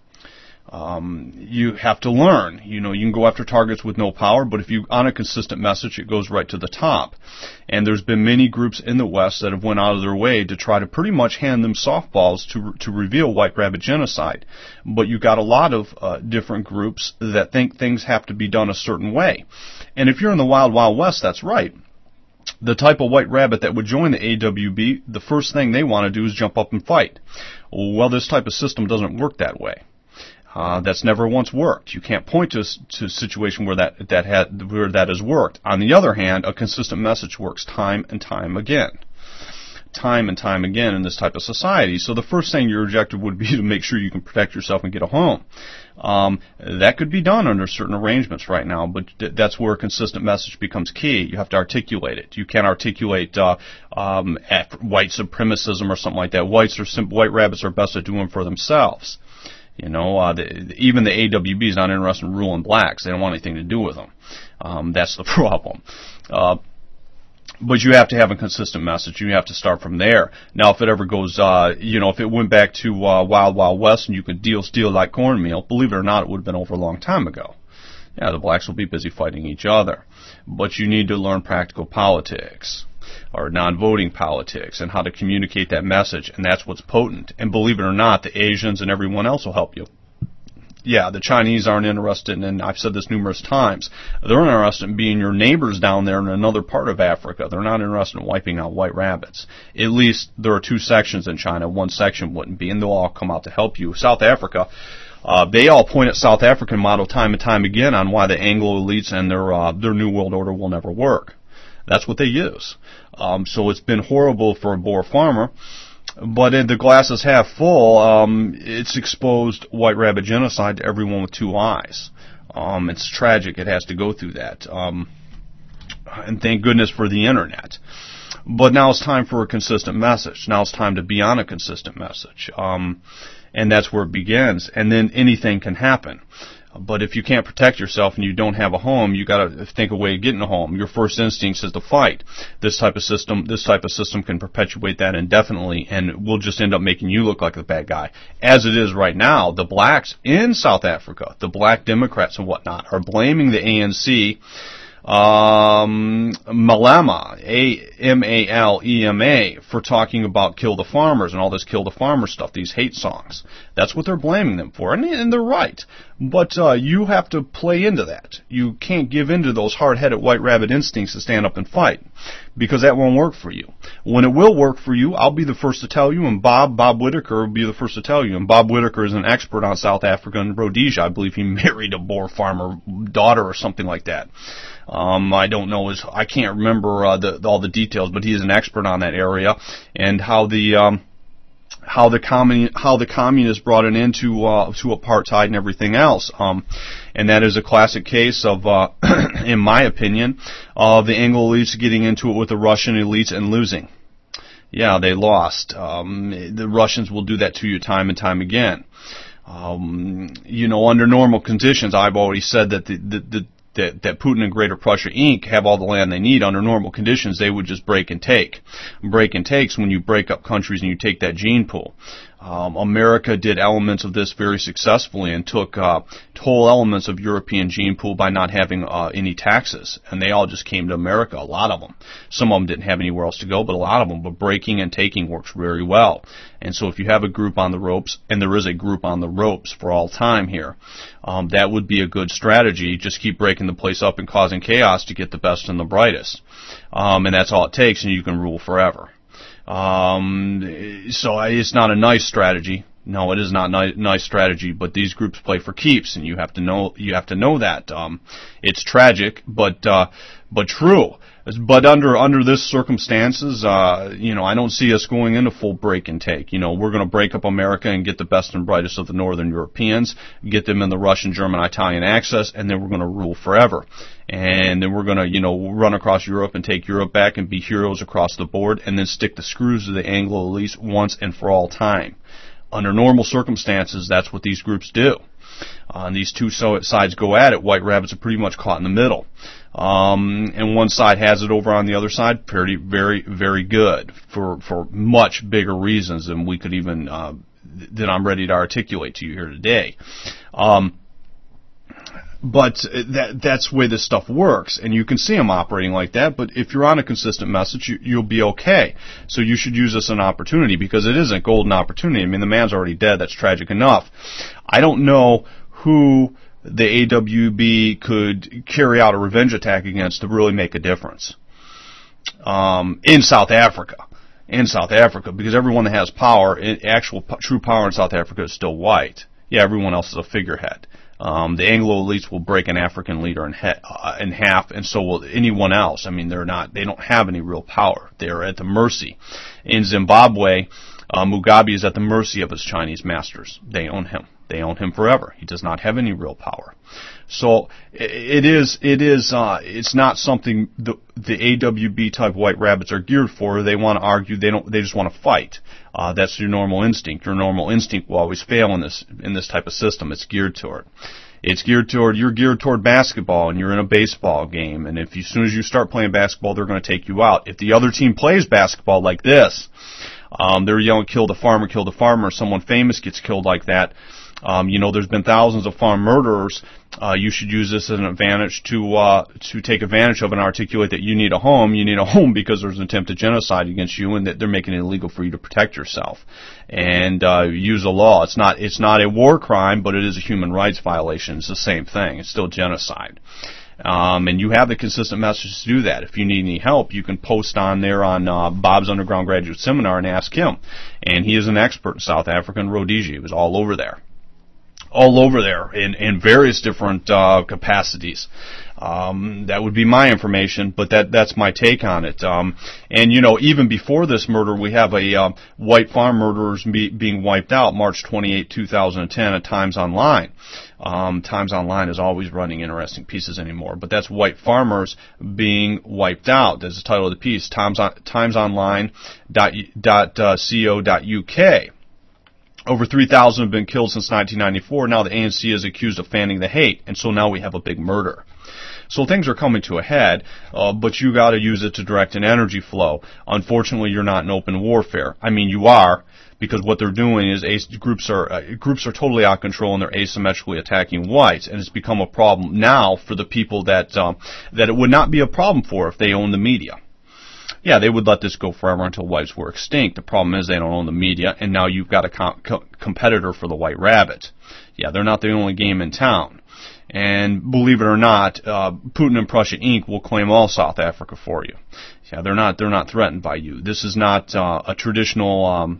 You have to learn. You can go after targets with no power, but if you on a consistent message, it goes right to the top. And there's been many groups in the West that have went out of their way to try to pretty much hand them softballs to reveal white rabbit genocide. But you got a lot of different groups that think things have to be done a certain way. And if you're in the Wild Wild West, that's right. The type of white rabbit that would join the AWB, the first thing they want to do is jump up and fight. Well, this type of system doesn't work that way. That's never once worked. You can't point to a situation where that has worked. On the other hand, a consistent message works time and time again. time and time again in this type of society. So the first thing your objective would be to make sure you can protect yourself and get a home. That could be done under certain arrangements right now, but that's where a consistent message becomes key. You have to articulate it. You can't articulate white supremacism or something like that. White rabbits are best at doing for themselves. You know, even the AWB is not interested in ruling blacks. They don't want anything to do with them. That's the problem. But you have to have a consistent message. You have to start from there. Now, if it ever goes, if it went back to Wild Wild West and you could steal like cornmeal, believe it or not, it would have been over a long time ago. Yeah, the blacks will be busy fighting each other. But you need to learn practical politics, or non-voting politics, and how to communicate that message, and that's what's potent. And believe it or not, the Asians and everyone else will help you. Yeah, the Chinese aren't interested, and I've said this numerous times, they're interested in being your neighbors down there in another part of Africa. They're not interested in wiping out white rabbits. At least there are 2 sections in China. One section wouldn't be, and they'll all come out to help you. South Africa, they all point at South African model time and time again on why the Anglo elites and their New World Order will never work. That's what they use. So it's been horrible for a Boer farmer. But in the glass is half full, it's exposed white rabbit genocide to everyone with 2 eyes. It's tragic. It has to go through that. And thank goodness for the internet. But now it's time for a consistent message. Now it's time to be on a consistent message. And that's where it begins. And then anything can happen. But if you can't protect yourself and you don't have a home, you got to think a way of getting a home. Your first instinct is to fight. This type of system can perpetuate that indefinitely, and will just end up making you look like the bad guy. As it is right now, the blacks in South Africa, the black Democrats and whatnot, are blaming the ANC, Malema, A-M-A-L-E-M-A, for talking about kill the farmers and all this kill the farmer stuff, these hate songs. That's what they're blaming them for, and they're right. But you have to play into that. You can't give in to those hard-headed white rabbit instincts to stand up and fight, because that won't work for you. When it will work for you, I'll be the first to tell you, and Bob Whitaker will be the first to tell you. And Bob Whitaker is an expert on South Africa and Rhodesia. I believe he married a Boer farmer daughter or something like that. I don't know I can't remember all the details, but he is an expert on that area, and how the communists brought it into to apartheid and everything else. And that is a classic case of, in my opinion, of the Anglo elites getting into it with the Russian elites and losing. Yeah, they lost. The Russians will do that to you time and time again. Under normal conditions, I've already said that that Putin and Greater Prussia Inc. have all the land they need. Under normal conditions, they would just break and take. Break and takes when you break up countries and you take that gene pool. America did elements of this very successfully and took whole elements of European gene pool by not having any taxes, and they all just came to America, a lot of them. Some of them didn't have anywhere else to go, but a lot of them. But breaking and taking works very well. And so if you have a group on the ropes, and there is a group on the ropes for all time here, that would be a good strategy. Just keep breaking the place up and causing chaos to get the best and the brightest. And that's all it takes, and you can rule forever. So it's not a nice strategy. No, it is not a nice strategy, but these groups play for keeps, and you have to know that. It's tragic, but true. But under this circumstances, I don't see us going into full break and take. We're going to break up America and get the best and brightest of the Northern Europeans, get them in the Russian, German, Italian axis, and then we're going to rule forever. And then we're going to, run across Europe and take Europe back and be heroes across the board, and then stick the screws to the Anglo elites once and for all time. Under normal circumstances, that's what these groups do. And these two sides go at it. White rabbits are pretty much caught in the middle. And one side has it over on the other side, very, very good for much bigger reasons than we could even, than I'm ready to articulate to you here today. But that's the way this stuff works, and you can see them operating like that. But if you're on a consistent message, you'll be okay. So you should use this as an opportunity, because it is a golden opportunity. I mean, the man's already dead. That's tragic enough. I don't know who the AWB could carry out a revenge attack against to really make a difference in South Africa. Because everyone that has power, actual true power in South Africa, is still white. Yeah, everyone else is a figurehead. The Anglo elites will break an African leader in half, and so will anyone else. I mean, they don't have any real power. They're at the mercy. In Zimbabwe, Mugabe is at the mercy of his Chinese masters. They own him. They own him forever. He does not have any real power. So it's not something the AWB type white rabbits are geared for. They want to argue. They just want to fight. That's your normal instinct. Your normal instinct will always fail in this type of system. It's geared toward. You're geared toward basketball, and you're in a baseball game, and as soon as you start playing basketball, they're going to take you out. If the other team plays basketball like this, they're yelling, kill the farmer, someone famous gets killed like that. There's been thousands of farm murderers. You should use this as an advantage to take advantage of and articulate that you need a home. You need a home because there's an attempted genocide against you, and that they're making it illegal for you to protect yourself. And use a law. It's not a war crime, but it is a human rights violation. It's the same thing. It's still genocide. And you have the consistent message to do that. If you need any help, you can post on there on Bob's Underground Graduate Seminar and ask him. And he is an expert in South Africa and Rhodesia. He was all over there in various different capacities. That would be my information, but that's my take on it. And even before this murder, we have a white farm murderers being wiped out March 28, 2010 at Times Online. Times Online is always running interesting pieces anymore, but that's white farmers being wiped out. That's the title of the piece, timesonline.co.uk. Over 3,000 have been killed since 1994. Now the ANC is accused of fanning the hate, and so now we have a big murder. So things are coming to a head, but you got to use it to direct an energy flow. Unfortunately, you're not in open warfare. I mean, you are, because what they're doing is groups are totally out of control, and they're asymmetrically attacking whites, and it's become a problem now for the people that it would not be a problem for if they own the media. Yeah, they would let this go forever until whites were extinct. The problem is they don't own the media, and now you've got a competitor for the white rabbit. Yeah, they're not the only game in town. And believe it or not, Putin and Prussia Inc. will claim all South Africa for you. Yeah, they're not threatened by you. This is not a traditional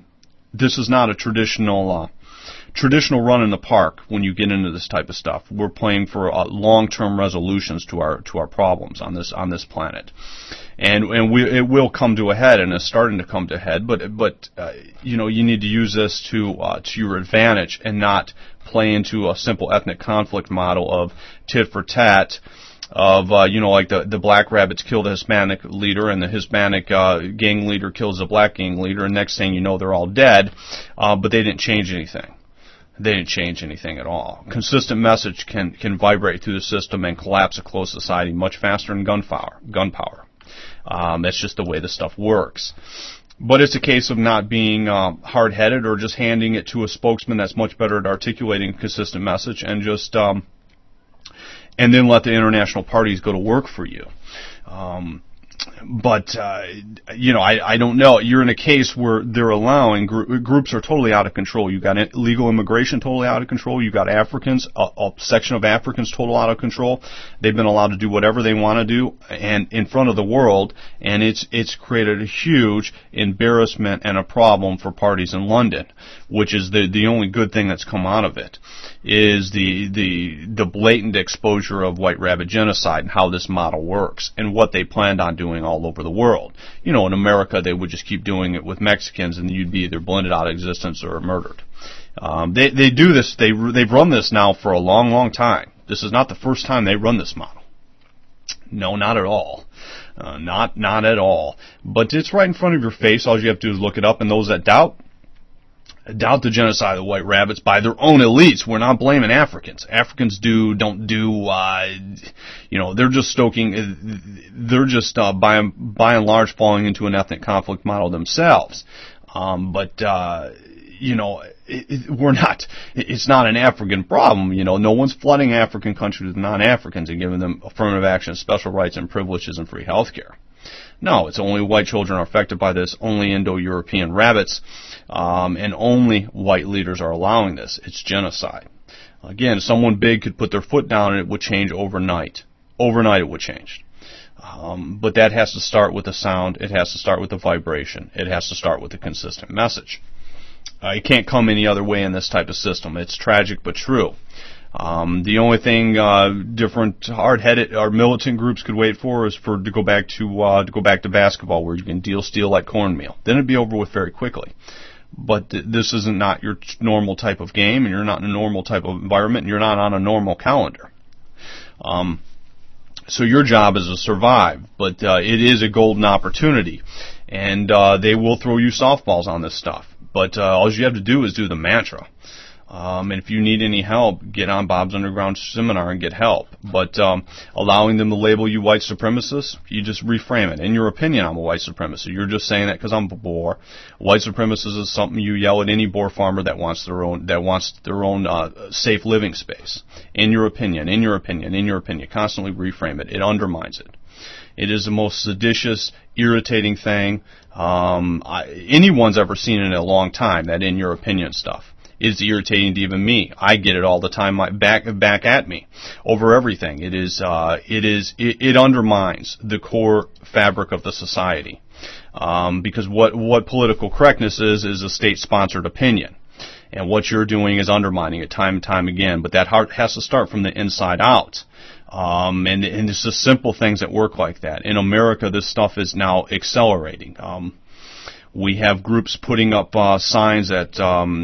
run in the park when you get into this type of stuff. We're playing for long-term resolutions to our problems on this planet. And it will come to a head, and it's starting to come to a head. But you need to use this to your advantage, and not play into a simple ethnic conflict model of tit for tat. Of like the black rabbits kill the Hispanic leader, and the Hispanic gang leader kills the black gang leader, and next thing you know, they're all dead. But they didn't change anything. They didn't change anything at all. Consistent message can vibrate through the system and collapse a closed society much faster than gunpowder. That's just the way the stuff works. But it's a case of not being hard-headed, or just handing it to a spokesman that's much better at articulating a consistent message, and just and then let the international parties go to work for you. I don't know. You're in a case where they're allowing groups are totally out of control. You got illegal immigration totally out of control. You got Africans, a section of Africans total out of control. They've been allowed to do whatever they want to do, and in front of the world, and it's created a huge embarrassment and a problem for parties in London, which is the only good thing that's come out of it, is the blatant exposure of white rabbit genocide and how this model works and what they planned on doing all over the world. In America, they would just keep doing it with Mexicans, and you'd be either blended out of existence or murdered. They do this. They've run this now for a long, long time. This is not the first time they run this model. No, not at all. Not at all. But it's right in front of your face. All you have to do is look it up, and those that doubt the genocide of the white rabbits by their own elites. We're not blaming Africans. Africans don't do, they're just stoking, they're just by and large falling into an ethnic conflict model themselves. We're not, it's not an African problem. No one's flooding African countries with non-Africans and giving them affirmative action, special rights and privileges and free health care. No, it's only white children are affected by this, only Indo-European rabbits, and only white leaders are allowing this. It's genocide. Again, someone big could put their foot down and it would change overnight. Overnight it would change. But that has to start with the sound. It has to start with the vibration. It has to start with a consistent message. It can't come any other way in this type of system. It's tragic but true. The only thing different, hard-headed or militant groups could wait for is to go back to basketball, where you can deal steel like cornmeal. Then it'd be over with very quickly. But this isn't not your normal type of game, and you're not in a normal type of environment, and you're not on a normal calendar. So your job is to survive, but it is a golden opportunity, and they will throw you softballs on this stuff. But all you have to do is do the mantra. And if you need any help, get on Bob's Underground Seminar and get help. But allowing them to label you white supremacist, you just reframe it. In your opinion, I'm a white supremacist. You're just saying that because I'm a Boer. White supremacist is something you yell at any Boer farmer that wants their own safe living space. In your opinion, in your opinion, in your opinion. Constantly reframe it. It undermines it. It is the most seditious, irritating thing anyone's ever seen in a long time, that in your opinion stuff. It's irritating to even me. I get it all the time, back at me over everything. It undermines the core fabric of the society. Because what political correctness is a state-sponsored opinion. And what you're doing is undermining it time and time again. But that has to start from the inside out. And it's just simple things that work like that. In America, this stuff is now accelerating. We have groups putting up signs that,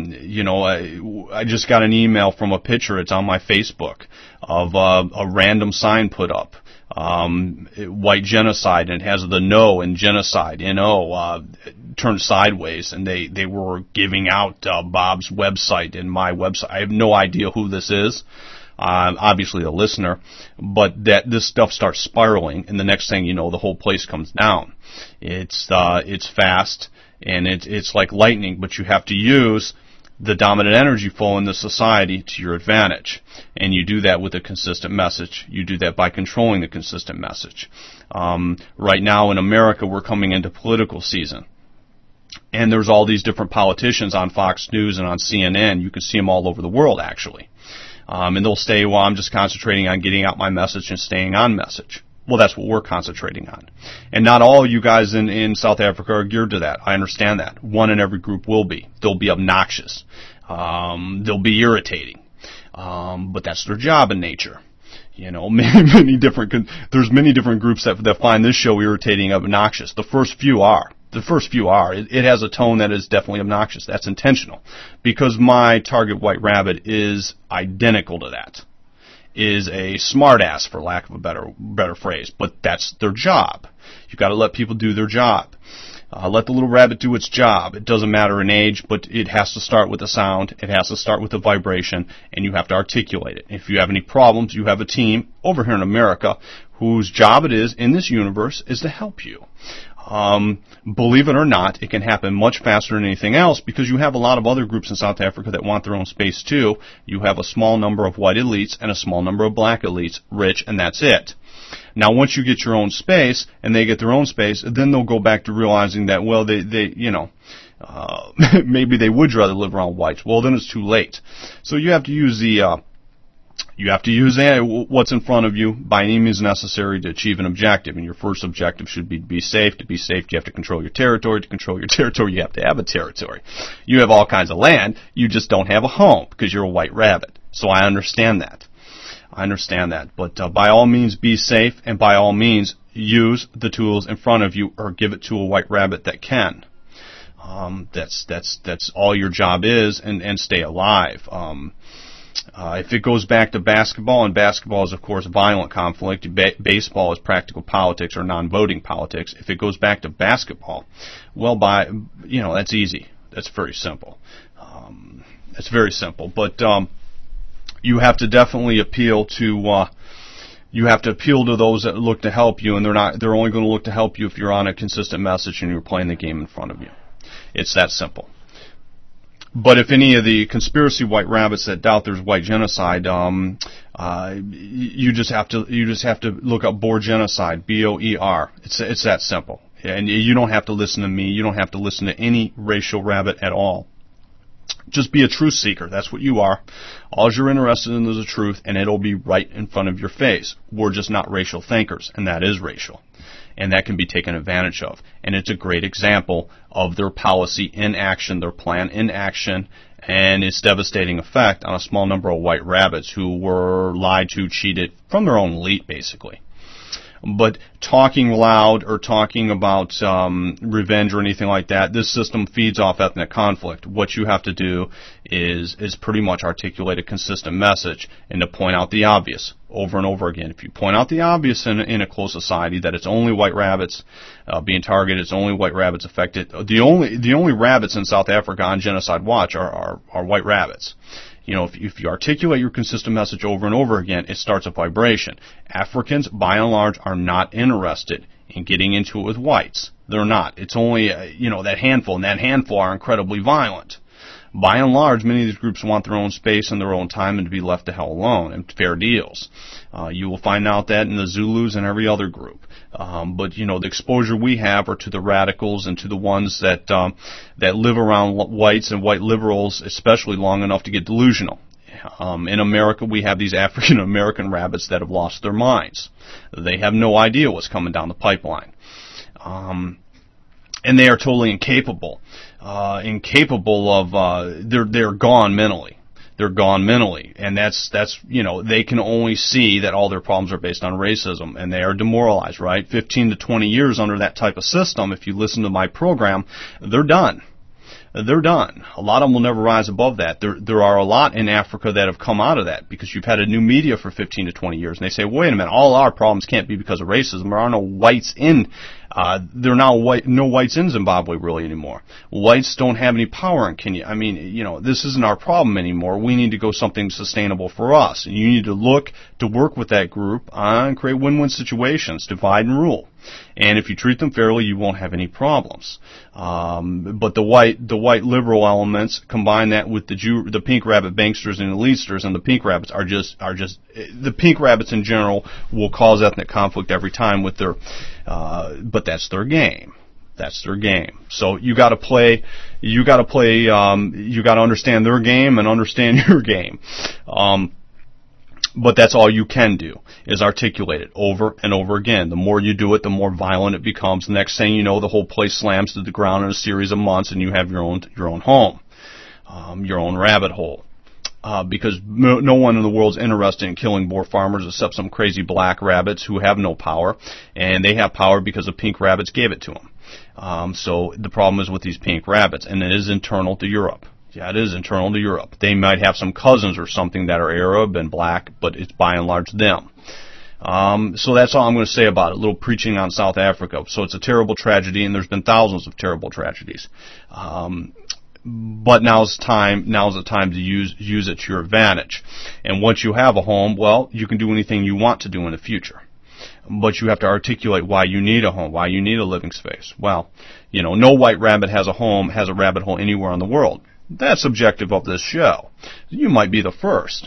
I just got an email from a picture, it's on my Facebook, of a random sign put up, white genocide, and it has the no in genocide, N-O, turned sideways, and they were giving out Bob's website and my website. I have no idea who this is. Obviously a listener, but that this stuff starts spiraling, and the next thing you know, the whole place comes down. It's fast, and it's like lightning, but you have to use the dominant energy flow in the society to your advantage. And you do that with a consistent message. You do that by controlling the consistent message. Right now in America, we're coming into political season. And there's all these different politicians on Fox News and on CNN. You can see them all over the world, actually. And they'll say, well, I'm just concentrating on getting out my message and staying on message. Well, that's what we're concentrating on. And not all you guys in South Africa are geared to that. I understand that. One in every group will be. They'll be obnoxious. They'll be irritating. But that's their job in nature. There's many different groups that find this show irritating and obnoxious. The first few are. It has a tone that is definitely obnoxious. That's intentional. Because my target white rabbit is identical to that. Is a smartass, for lack of a better phrase. But that's their job. You've got to let people do their job. Let the little rabbit do its job. It doesn't matter in age, but it has to start with a sound. It has to start with a vibration, and you have to articulate it. If you have any problems, you have a team over here in America whose job it is in this universe is to help you. Believe it or not, it can happen much faster than anything else because you have a lot of other groups in South Africa that want their own space too. You have a small number of white elites and a small number of black elites, rich, and that's it. Now, once you get your own space and they get their own space, then they'll go back to realizing that, well, maybe they would rather live around whites. Well, then it's too late. So you have to use what's in front of you by any means necessary to achieve an objective. And your first objective should be to be safe. To be safe, you have to control your territory. To control your territory, you have to have a territory. You have all kinds of land. You just don't have a home because you're a white rabbit. So I understand that. But by all means, be safe, and by all means, use the tools in front of you, or give it to a white rabbit that can. That's all your job is, and stay alive. If it goes back to basketball, and basketball is, of course, violent conflict, baseball is practical politics or non-voting politics. If it goes back to basketball, well, that's easy. That's very simple. It's very simple. But you have to definitely appeal to those that look to help you, and they're only going to look to help you if you're on a consistent message and you're playing the game in front of you. It's that simple. But if any of the conspiracy white rabbits that doubt there's white genocide, you just have to look up Boer genocide, B-O-E-R. It's that simple. And you don't have to listen to me. You don't have to listen to any racial rabbit at all. Just be a truth seeker. That's what you are. All you're interested in is the truth, and it'll be right in front of your face. We're just not racial thinkers, and that is racial. And that can be taken advantage of. And it's a great example of their policy in action, their plan in action, and its devastating effect on a small number of white rabbits who were lied to, cheated from their own elite, basically. But talking loud or talking about revenge or anything like that, this system feeds off ethnic conflict. What you have to do is pretty much articulate a consistent message and to point out the obvious over and over again. If you point out the obvious in a closed society, that it's only white rabbits being targeted, it's only white rabbits affected. The only rabbits in South Africa on Genocide Watch are white rabbits. You know, if you articulate your consistent message over and over again, it starts a vibration. Africans, by and large, are not interested in getting into it with whites. They're not. It's only, that handful, and that handful are incredibly violent. By and large, many of these groups want their own space and their own time and to be left the hell alone, and fair deals. You will find out that in the Zulus and every other group. But the exposure we have are to the radicals and to the ones that live around whites and white liberals, especially long enough to get delusional. In America, we have these African American rabbits that have lost their minds. They have no idea what's coming down the pipeline. And they are totally incapable of, they're gone mentally. They're gone mentally. And that's, they can only see that all their problems are based on racism, and they are demoralized, right? 15 to 20 years under that type of system, if you listen to my program, they're done. They're done. A lot of them will never rise above that. There are a lot in Africa that have come out of that because you've had a new media for 15 to 20 years, and they say, wait a minute, all our problems can't be because of racism. There are no whites in, there are now no whites in Zimbabwe really anymore. Whites don't have any power in Kenya. I mean, this isn't our problem anymore. We need to go something sustainable for us. And you need to look to work with that group and create win-win situations, divide and rule. And if you treat them fairly, you won't have any problems. But the white liberal elements combine that with the pink rabbit banksters and elitisters, and the pink rabbits are just the pink rabbits in general will cause ethnic conflict every time with their, but that's their game. That's their game. So you got to understand their game and understand your game. But that's all you can do, is articulate it over and over again. The more you do it, the more violent it becomes. The next thing you know, the whole place slams to the ground in a series of months, and you have your own home, your own rabbit hole. Because no one in the world's interested in killing Boer farmers except some crazy black rabbits who have no power, and they have power because the pink rabbits gave it to them. So the problem is with these pink rabbits, and it is internal to Europe. Yeah, it is internal to Europe. They might have some cousins or something that are Arab and black, but it's by and large them. So that's all I'm going to say about it. A little preaching on South Africa. So it's a terrible tragedy, and there's been thousands of terrible tragedies. But now's the time to use it to your advantage. And once you have a home, well, you can do anything you want to do in the future. But you have to articulate why you need a home, why you need a living space. Well, no white rabbit has a rabbit hole anywhere in the world. That's subjective of this show. You might be the first.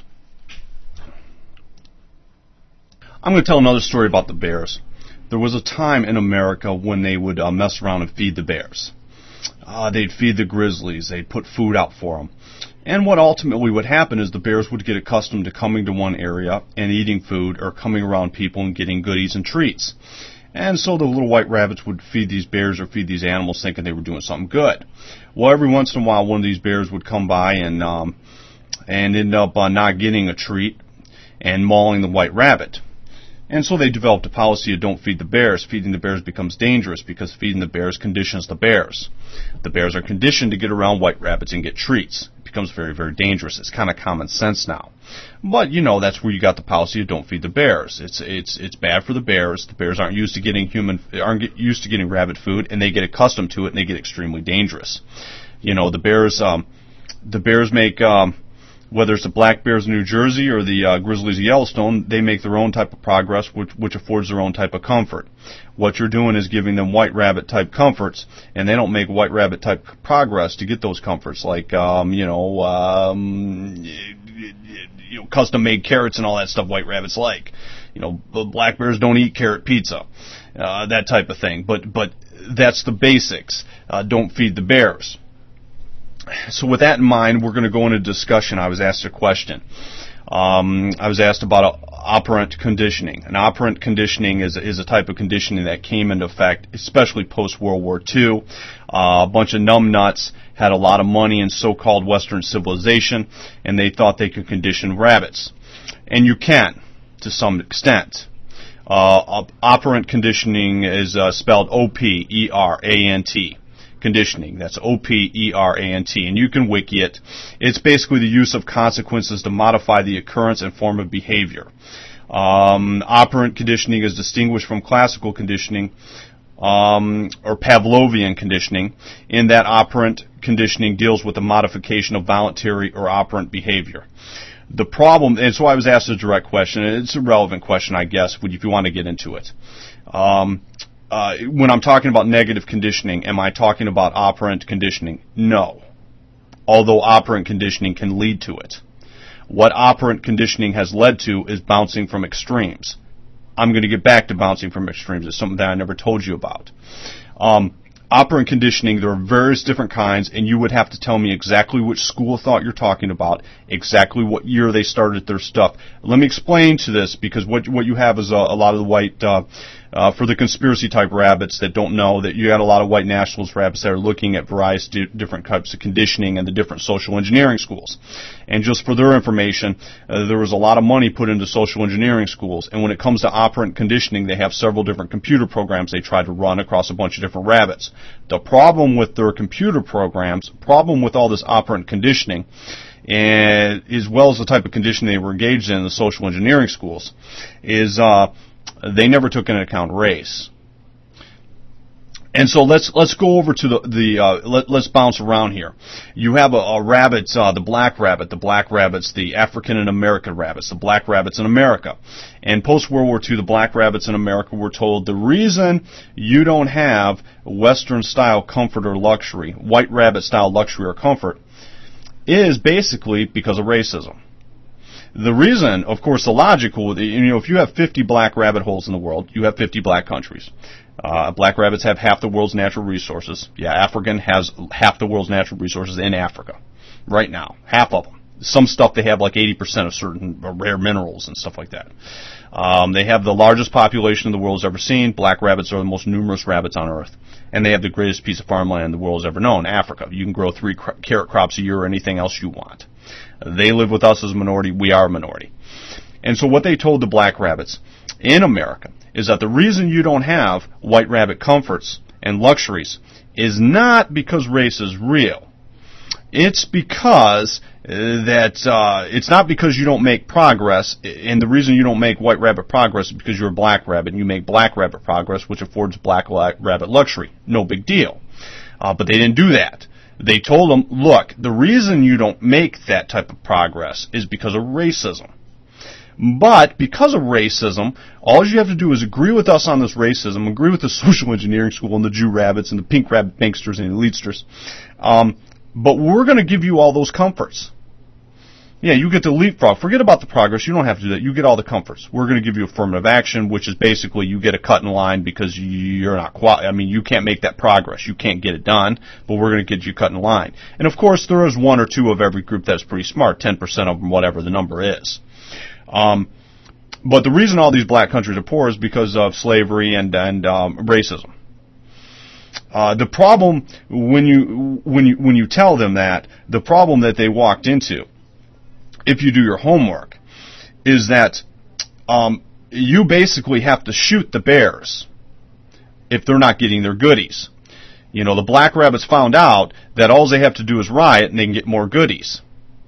I'm going to tell another story about the bears. There was a time in America when they would mess around and feed the bears. They'd feed the grizzlies. They'd put food out for them. And what ultimately would happen is the bears would get accustomed to coming to one area and eating food, or coming around people and getting goodies and treats. And so the little white rabbits would feed these bears or feed these animals thinking they were doing something good. Well, every once in a while, one of these bears would come by and end up not getting a treat and mauling the white rabbit. And so they developed a policy of don't feed the bears. Feeding the bears becomes dangerous because feeding the bears conditions the bears. The bears are conditioned to get around white rabbits and get treats. It becomes very, very dangerous. It's kind of common sense now. But, that's where you got the policy of don't feed the bears. It's bad for the bears. The bears aren't used to getting rabbit food, and they get accustomed to it, and they get extremely dangerous. The bears make, whether it's the black bears in New Jersey or the grizzlies of Yellowstone, they make their own type of progress, which affords their own type of comfort. What you're doing is giving them white rabbit type comforts, and they don't make white rabbit type progress to get those comforts, like custom made carrots and all that stuff white rabbits like. Black bears don't eat carrot pizza, that type of thing. But that's the basics. Don't feed the bears. So with that in mind, we're going to go into discussion. I was asked a question. I was asked about operant conditioning. And operant conditioning is a type of conditioning that came into effect, especially post-World War II. A bunch of numbnuts had a lot of money in so-called Western civilization, and they thought they could condition rabbits. And you can, to some extent. Operant conditioning is spelled O-P-E-R-A-N-T. Conditioning. That's O-P-E-R-A-N-T, and you can wiki it. It's basically the use of consequences to modify the occurrence and form of behavior. Operant conditioning is distinguished from classical conditioning or Pavlovian conditioning, in that operant conditioning deals with the modification of voluntary or operant behavior. The problem, and so I was asked a direct question, and it's a relevant question, I guess, if you want to get into it. When I'm talking about negative conditioning, am I talking about operant conditioning? No. Although operant conditioning can lead to it. What operant conditioning has led to is bouncing from extremes. I'm going to get back to bouncing from extremes. It's something that I never told you about. Operant conditioning, there are various different kinds, and you would have to tell me exactly which school of thought you're talking about, exactly what year they started their stuff. Let me explain to this, because what you have is a lot of the white, for the conspiracy type rabbits that don't know, that you got a lot of white nationalist rabbits that are looking at various different types of conditioning and the different social engineering schools. And just for their information, there was a lot of money put into social engineering schools, and when it comes to operant conditioning, they have several different computer programs they try to run across a bunch of different rabbits. The problem with their computer programs, problem with all this operant conditioning, and as well as the type of conditioning they were engaged in the social engineering schools, is they never took into account race. And so let's go over to let's bounce around here. You have a rabbit, the black rabbits, the African and American rabbits, the black rabbits in America. And post-World War II, the black rabbits in America were told the reason you don't have Western-style comfort or luxury, white rabbit-style luxury or comfort, is basically because of racism. The reason, of course, the logical, if you have 50 black rabbit holes in the world, you have 50 black countries. Black rabbits have half the world's natural resources. Yeah, African has half the world's natural resources in Africa right now. Half of them. Some stuff they have like 80% of certain rare minerals and stuff like that. They have the largest population the world's ever seen. Black rabbits are the most numerous rabbits on Earth. And they have the greatest piece of farmland the world's ever known, Africa. You can grow 3 carrot crops a year or anything else you want. They live with us as a minority. We are a minority. And so what they told the black rabbits in America is that the reason you don't have white rabbit comforts and luxuries is not because race is real. It's because it's not because you don't make progress, and the reason you don't make white rabbit progress is because you're a black rabbit, and you make black rabbit progress, which affords black rabbit luxury. No big deal. But they didn't do that. They told them, look, the reason you don't make that type of progress is because of racism. But because of racism, all you have to do is agree with us on this racism, agree with the social engineering school and the Jew rabbits and the pink rabbit banksters and elitesters, but we're going to give you all those comforts. Yeah, you get to leapfrog. Forget about the progress. You don't have to do that. You get all the comforts. We're going to give you affirmative action, which is basically you get a cut in line because you're not you can't make that progress. You can't get it done, but we're going to get you cut in line. And of course, there is 1 or 2 of every group that's pretty smart, 10% of them, whatever the number is. But the reason all these black countries are poor is because of slavery and racism. The problem when you tell them that, the problem that they walked into, if you do your homework, is that you basically have to shoot the bears if they're not getting their goodies. The black rabbits found out that all they have to do is riot and they can get more goodies.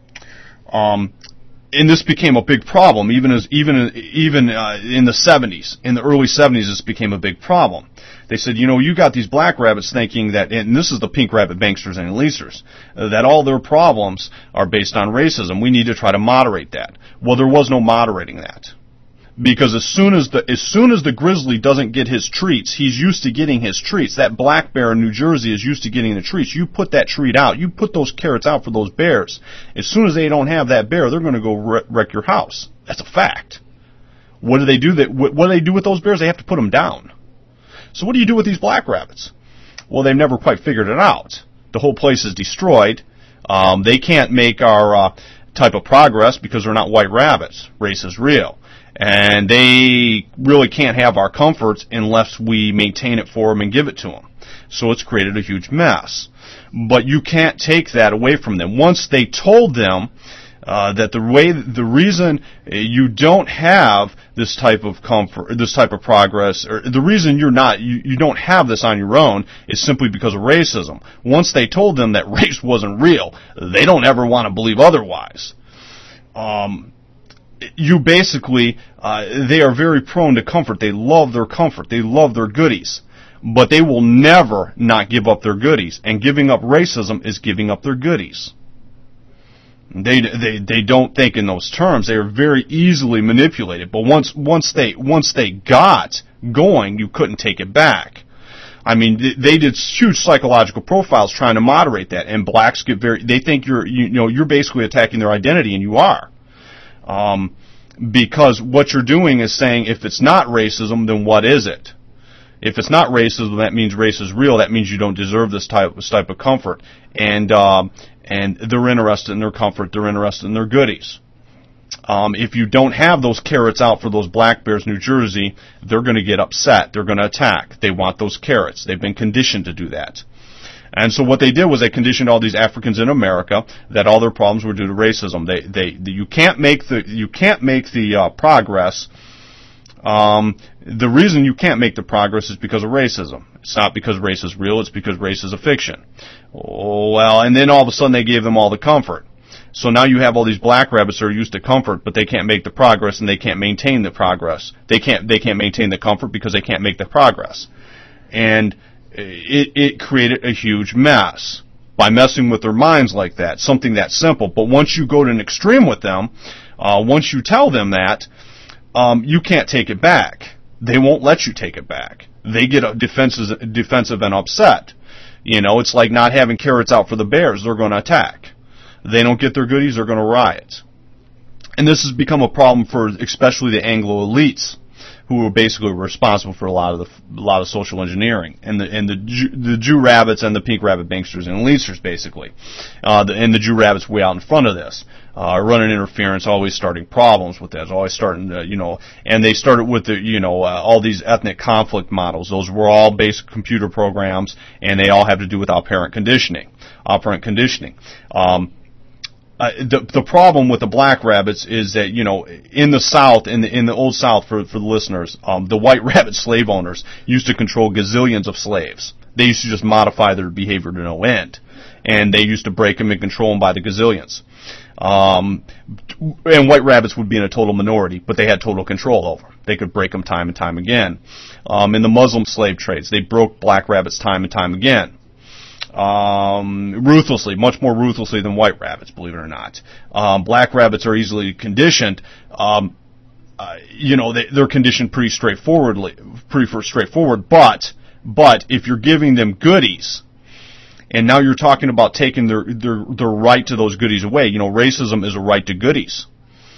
And this became a big problem, even in the 70s. In the early 70s, this became a big problem. They said, you got these black rabbits thinking that, and this is the pink rabbit banksters and elitesters, that all their problems are based on racism. We need to try to moderate that. Well, there was no moderating that. Because as soon as the grizzly doesn't get his treats, he's used to getting his treats. That black bear in New Jersey is used to getting the treats. You put that treat out. You put those carrots out for those bears. As soon as they don't have that bear, they're going to go wreck your house. That's a fact. What do they do? What do they do with those bears? They have to put them down. So what do you do with these black rabbits? Well, they've never quite figured it out. The whole place is destroyed. They can't make our type of progress because they're not white rabbits. Race is real. And they really can't have our comforts unless we maintain it for them and give it to them. So it's created a huge mess. But you can't take that away from them. Once they told them that the reason you don't have this type of comfort, this type of progress, or the reason you don't have this on your own is simply because of racism. Once they told them that race wasn't real, they don't ever want to believe otherwise. You basically, they are very prone to comfort. They love their comfort. They love their goodies. But they will never not give up their goodies. And giving up racism is giving up their goodies. They don't think in those terms. They are very easily manipulated. But once they got going, you couldn't take it back. I mean, they did huge psychological profiles trying to moderate that. And blacks get they think you're basically attacking their identity, and you are. Because what you're doing is saying, if it's not racism, then what is it? If it's not racism, that means race is real. That means you don't deserve this type of comfort. And they're interested in their comfort. They're interested in their goodies. If you don't have those carrots out for those black bears, New Jersey, they're going to get upset. They're going to attack. They want those carrots. They've been conditioned to do that. And so what they did was they conditioned all these Africans in America that all their problems were due to racism. You can't make the progress. The reason you can't make the progress is because of racism. It's not because race is real. It's because race is a fiction. Well, and then all of a sudden they gave them all the comfort. So now you have all these black rabbits that are used to comfort, but they can't make the progress, and they can't maintain the progress. They can't maintain the comfort because they can't make the progress. And it created a huge mess by messing with their minds like that, something that simple. But once you go to an extreme with them, once you tell them that, you can't take it back. They won't let you take it back. They get defensive and upset. You know, it's like not having carrots out for the bears. They're going to attack. They don't get their goodies, they're going to riot. And this has become a problem for especially the Anglo elites, who are basically responsible for a lot of social engineering, and the Jew rabbits and the pink rabbit banksters and elitesters basically, and the Jew rabbits way out in front of this, running interference, always starting problems with that, always starting and they started with all these ethnic conflict models. Those were all basic computer programs, and they all have to do with operant conditioning. The problem with the black rabbits is that, in the South, in the old South, for the listeners, the white rabbit slave owners used to control gazillions of slaves. They used to just modify their behavior to no end. And they used to break them and control them by the gazillions. And white rabbits would be in a total minority, but they had total control over them. They could break them time and time again. In the Muslim slave trades, they broke black rabbits time and time again. Ruthlessly, much more ruthlessly than white rabbits, believe it or not. Black rabbits are easily conditioned. They're conditioned pretty straightforward. But if you're giving them goodies, and now you're talking about taking their right to those goodies away. Racism is a right to goodies.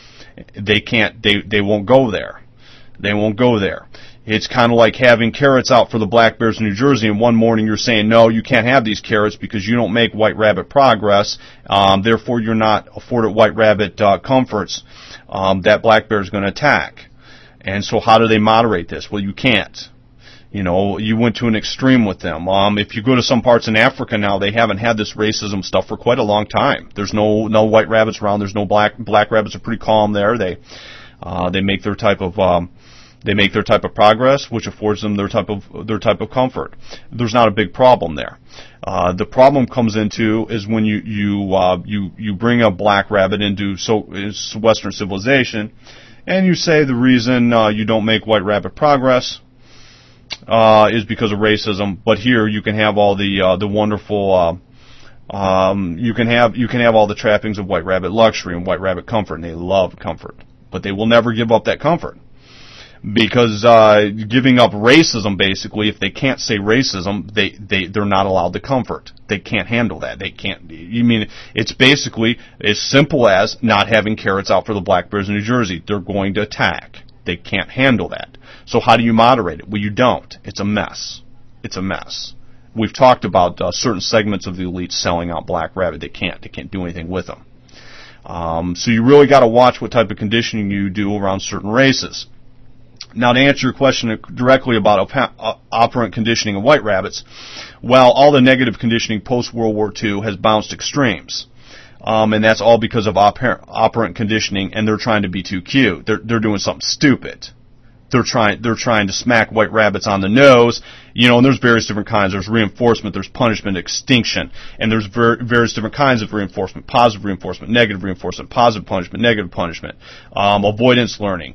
They won't go there. They won't go there. It's kind of like having carrots out for the black bears in New Jersey, and one morning you're saying, no, you can't have these carrots because you don't make white rabbit progress, therefore you're not afforded white rabbit comforts. That black bear is going to attack. And so how do they moderate this? Well, you can't. You went to an extreme with them. If you go to some parts in Africa now, they haven't had this racism stuff for quite a long time. There's no white rabbits around. There's no black rabbits are pretty calm there. They make their type of progress, which affords them their type of comfort. There's not a big problem there. The problem comes into is when you bring a black rabbit into Western civilization, and you say the reason you don't make white rabbit progress is because of racism. But here you can have all the wonderful you can have all the trappings of white rabbit luxury and white rabbit comfort, and they love comfort, but they will never give up that comfort. Because giving up racism, basically, if they can't say racism, they're not allowed the comfort. They can't handle that. They can't. It's basically as simple as not having carrots out for the black bears in New Jersey. They're going to attack. They can't handle that. So how do you moderate it? Well, you don't. It's a mess. It's a mess. We've talked about certain segments of the elite selling out Black Rabbit. They can't do anything with them. So you really got to watch what type of conditioning you do around certain races. Now, to answer your question directly about operant conditioning of white rabbits, well, all the negative conditioning post-World War II has bounced extremes. And that's all because of operant conditioning, and they're trying to be too cute. They're doing something stupid. They're trying to smack white rabbits on the nose, and there's various different kinds. There's reinforcement, there's punishment, extinction, and there's various different kinds of reinforcement: positive reinforcement, negative reinforcement, positive punishment, negative punishment, avoidance learning,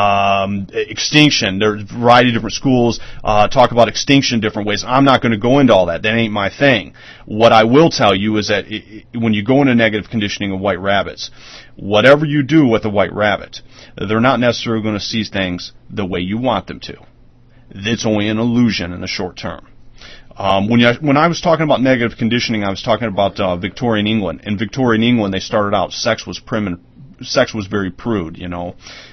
extinction. There's a variety of different schools talk about extinction different ways. I'm not going to go into all that. That ain't my thing. What I will tell you is that when you go into negative conditioning of white rabbits, whatever you do with a white rabbit, they're not necessarily going to see things the way you want them to. It's only an illusion in the short term. When I was talking about negative conditioning, I was talking about Victorian England. In Victorian England, they started out sex was prim and sex was very prude, and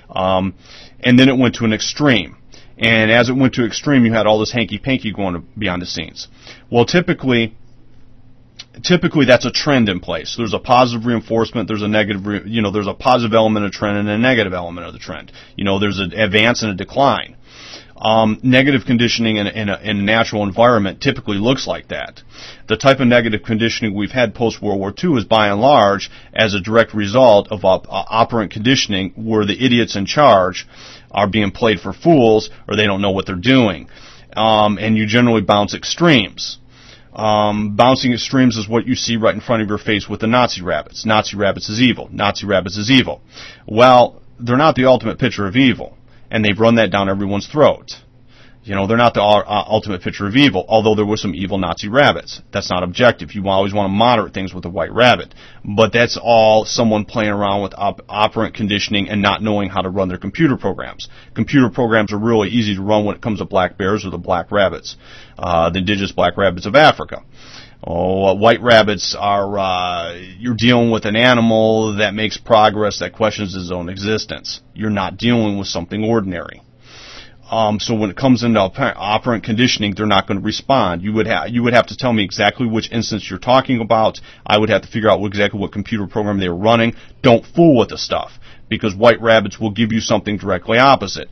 then it went to an extreme. And as it went to extreme, you had all this hanky-panky going beyond the scenes. Well, typically that's a trend in place. There's a positive reinforcement, there's a negative, there's a positive element of trend and a negative element of the trend. There's an advance and a decline. Negative conditioning in a natural environment typically looks like that. The type of negative conditioning we've had post-World War II is by and large as a direct result of operant conditioning where the idiots in charge are being played for fools or they don't know what they're doing. And you generally bounce extremes. Bouncing extremes is what you see right in front of your face with the Nazi rabbits. Nazi rabbits is evil. Nazi rabbits is evil. Well, they're not the ultimate picture of evil, and they've run that down everyone's throat. They're not the ultimate picture of evil, although there were some evil Nazi rabbits. That's not objective. You always want to moderate things with a white rabbit. But that's all someone playing around with operant conditioning and not knowing how to run their computer programs. Computer programs are really easy to run when it comes to black bears or the black rabbits, the indigenous black rabbits of Africa. White rabbits are, you're dealing with an animal that makes progress, that questions its own existence. You're not dealing with something ordinary. So when it comes into operant conditioning, they're not going to respond. You would have to tell me exactly which instance you're talking about. I would have to figure out exactly what computer program they were running. Don't fool with the stuff, because white rabbits will give you something directly opposite,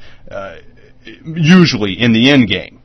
usually in the end game.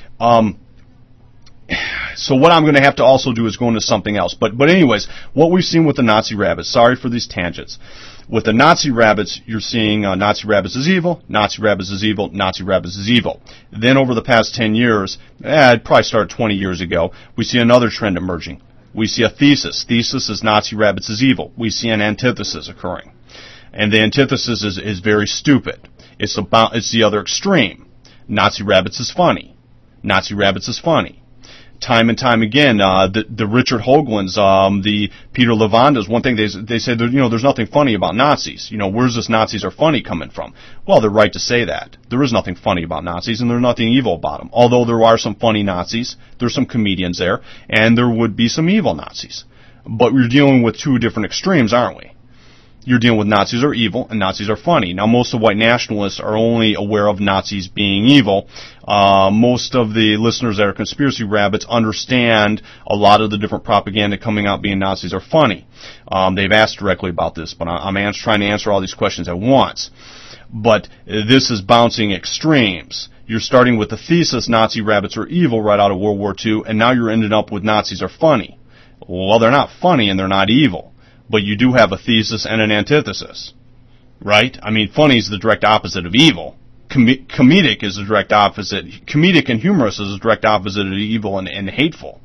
So what I'm going to have to also do is go into something else. But anyways, what we've seen with the Nazi rabbits, sorry for these tangents. With the Nazi rabbits, you're seeing Nazi rabbits is evil, Nazi rabbits is evil, Nazi rabbits is evil. Then over the past 10 years, it probably started 20 years ago, we see another trend emerging. We see a thesis. Thesis is Nazi rabbits is evil. We see an antithesis occurring. And the antithesis is very stupid. It's the other extreme. Nazi rabbits is funny. Nazi rabbits is funny. Time and time again, the Richard Hoaglands, the Peter Levandas, one thing they say, there's nothing funny about Nazis. Where's this Nazis are funny coming from? Well, they're right to say that. There is nothing funny about Nazis, and there's nothing evil about them. Although there are some funny Nazis, there's some comedians there, and there would be some evil Nazis. But we're dealing with two different extremes, aren't we? You're dealing with Nazis are evil and Nazis are funny. Now, most of white nationalists are only aware of Nazis being evil. Most of the listeners that are conspiracy rabbits understand a lot of the different propaganda coming out being Nazis are funny. They've asked directly about this, but I'm trying to answer all these questions at once. But this is bouncing extremes. You're starting with the thesis Nazi rabbits are evil right out of World War II, and now you're ending up with Nazis are funny. Well, they're not funny and they're not evil. But you do have a thesis and an antithesis, right? I mean, funny is the direct opposite of evil. Comedic is the direct opposite. Comedic and humorous is the direct opposite of evil and hateful.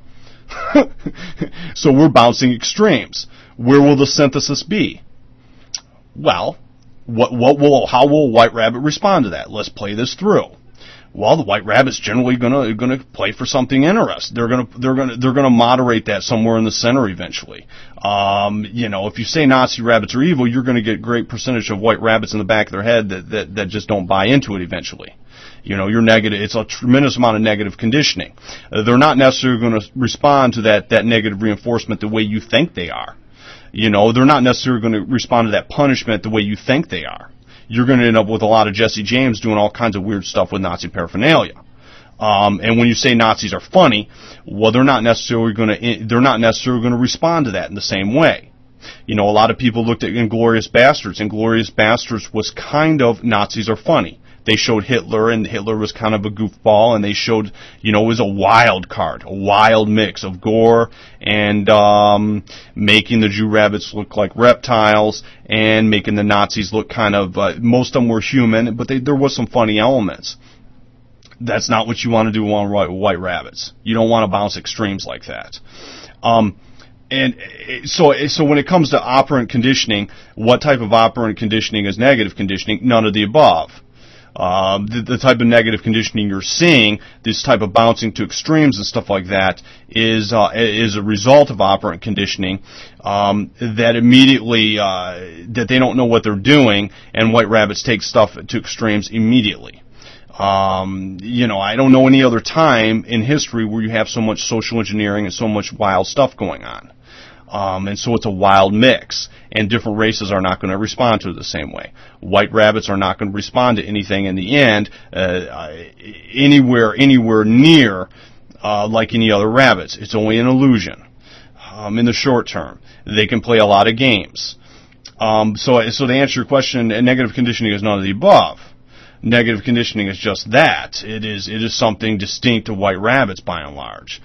So we're bouncing extremes. Where will the synthesis be? Well, how will a white rabbit respond to that? Let's play this through. Well, the white rabbit's generally gonna play for something interesting. They're gonna moderate that somewhere in the center eventually. If you say Nazi rabbits are evil, you're gonna get a great percentage of white rabbits in the back of their head that just don't buy into it eventually. You're negative. It's a tremendous amount of negative conditioning. They're not necessarily going to respond to that negative reinforcement the way you think they are. They're not necessarily going to respond to that punishment the way you think they are. You're going to end up with a lot of Jesse James doing all kinds of weird stuff with Nazi paraphernalia. And when you say Nazis are funny, well, they're not necessarily going to respond to that in the same way. You know, a lot of people looked at Inglourious Basterds. Inglourious Basterds was kind of Nazis are funny. They showed Hitler, and Hitler was kind of a goofball, and they showed, you know, it was a wild card, a wild mix of gore and making the Jew rabbits look like reptiles and making the Nazis look kind of, most of them were human, but there was some funny elements. That's not what you want to do on White Rabbits. You don't want to bounce extremes like that. And so when it comes to operant conditioning, what type of operant conditioning is negative conditioning? None of the above. The type of negative conditioning you're seeing, this type of bouncing to extremes and stuff like that, is a result of operant conditioning that immediately that they don't know what they're doing, and White Rabbits take stuff to extremes immediately. You know, I don't know any other time in history where you have so much social engineering and so much wild stuff going on. And so it's a wild mix, and different races are not going to respond to it the same way. White rabbits are not going to respond to anything in the end anywhere near like any other rabbits. It's only an illusion in the short term. They can play a lot of games. So to answer your question, negative conditioning is none of the above. Negative conditioning is just that. It is something distinct to white rabbits by and large.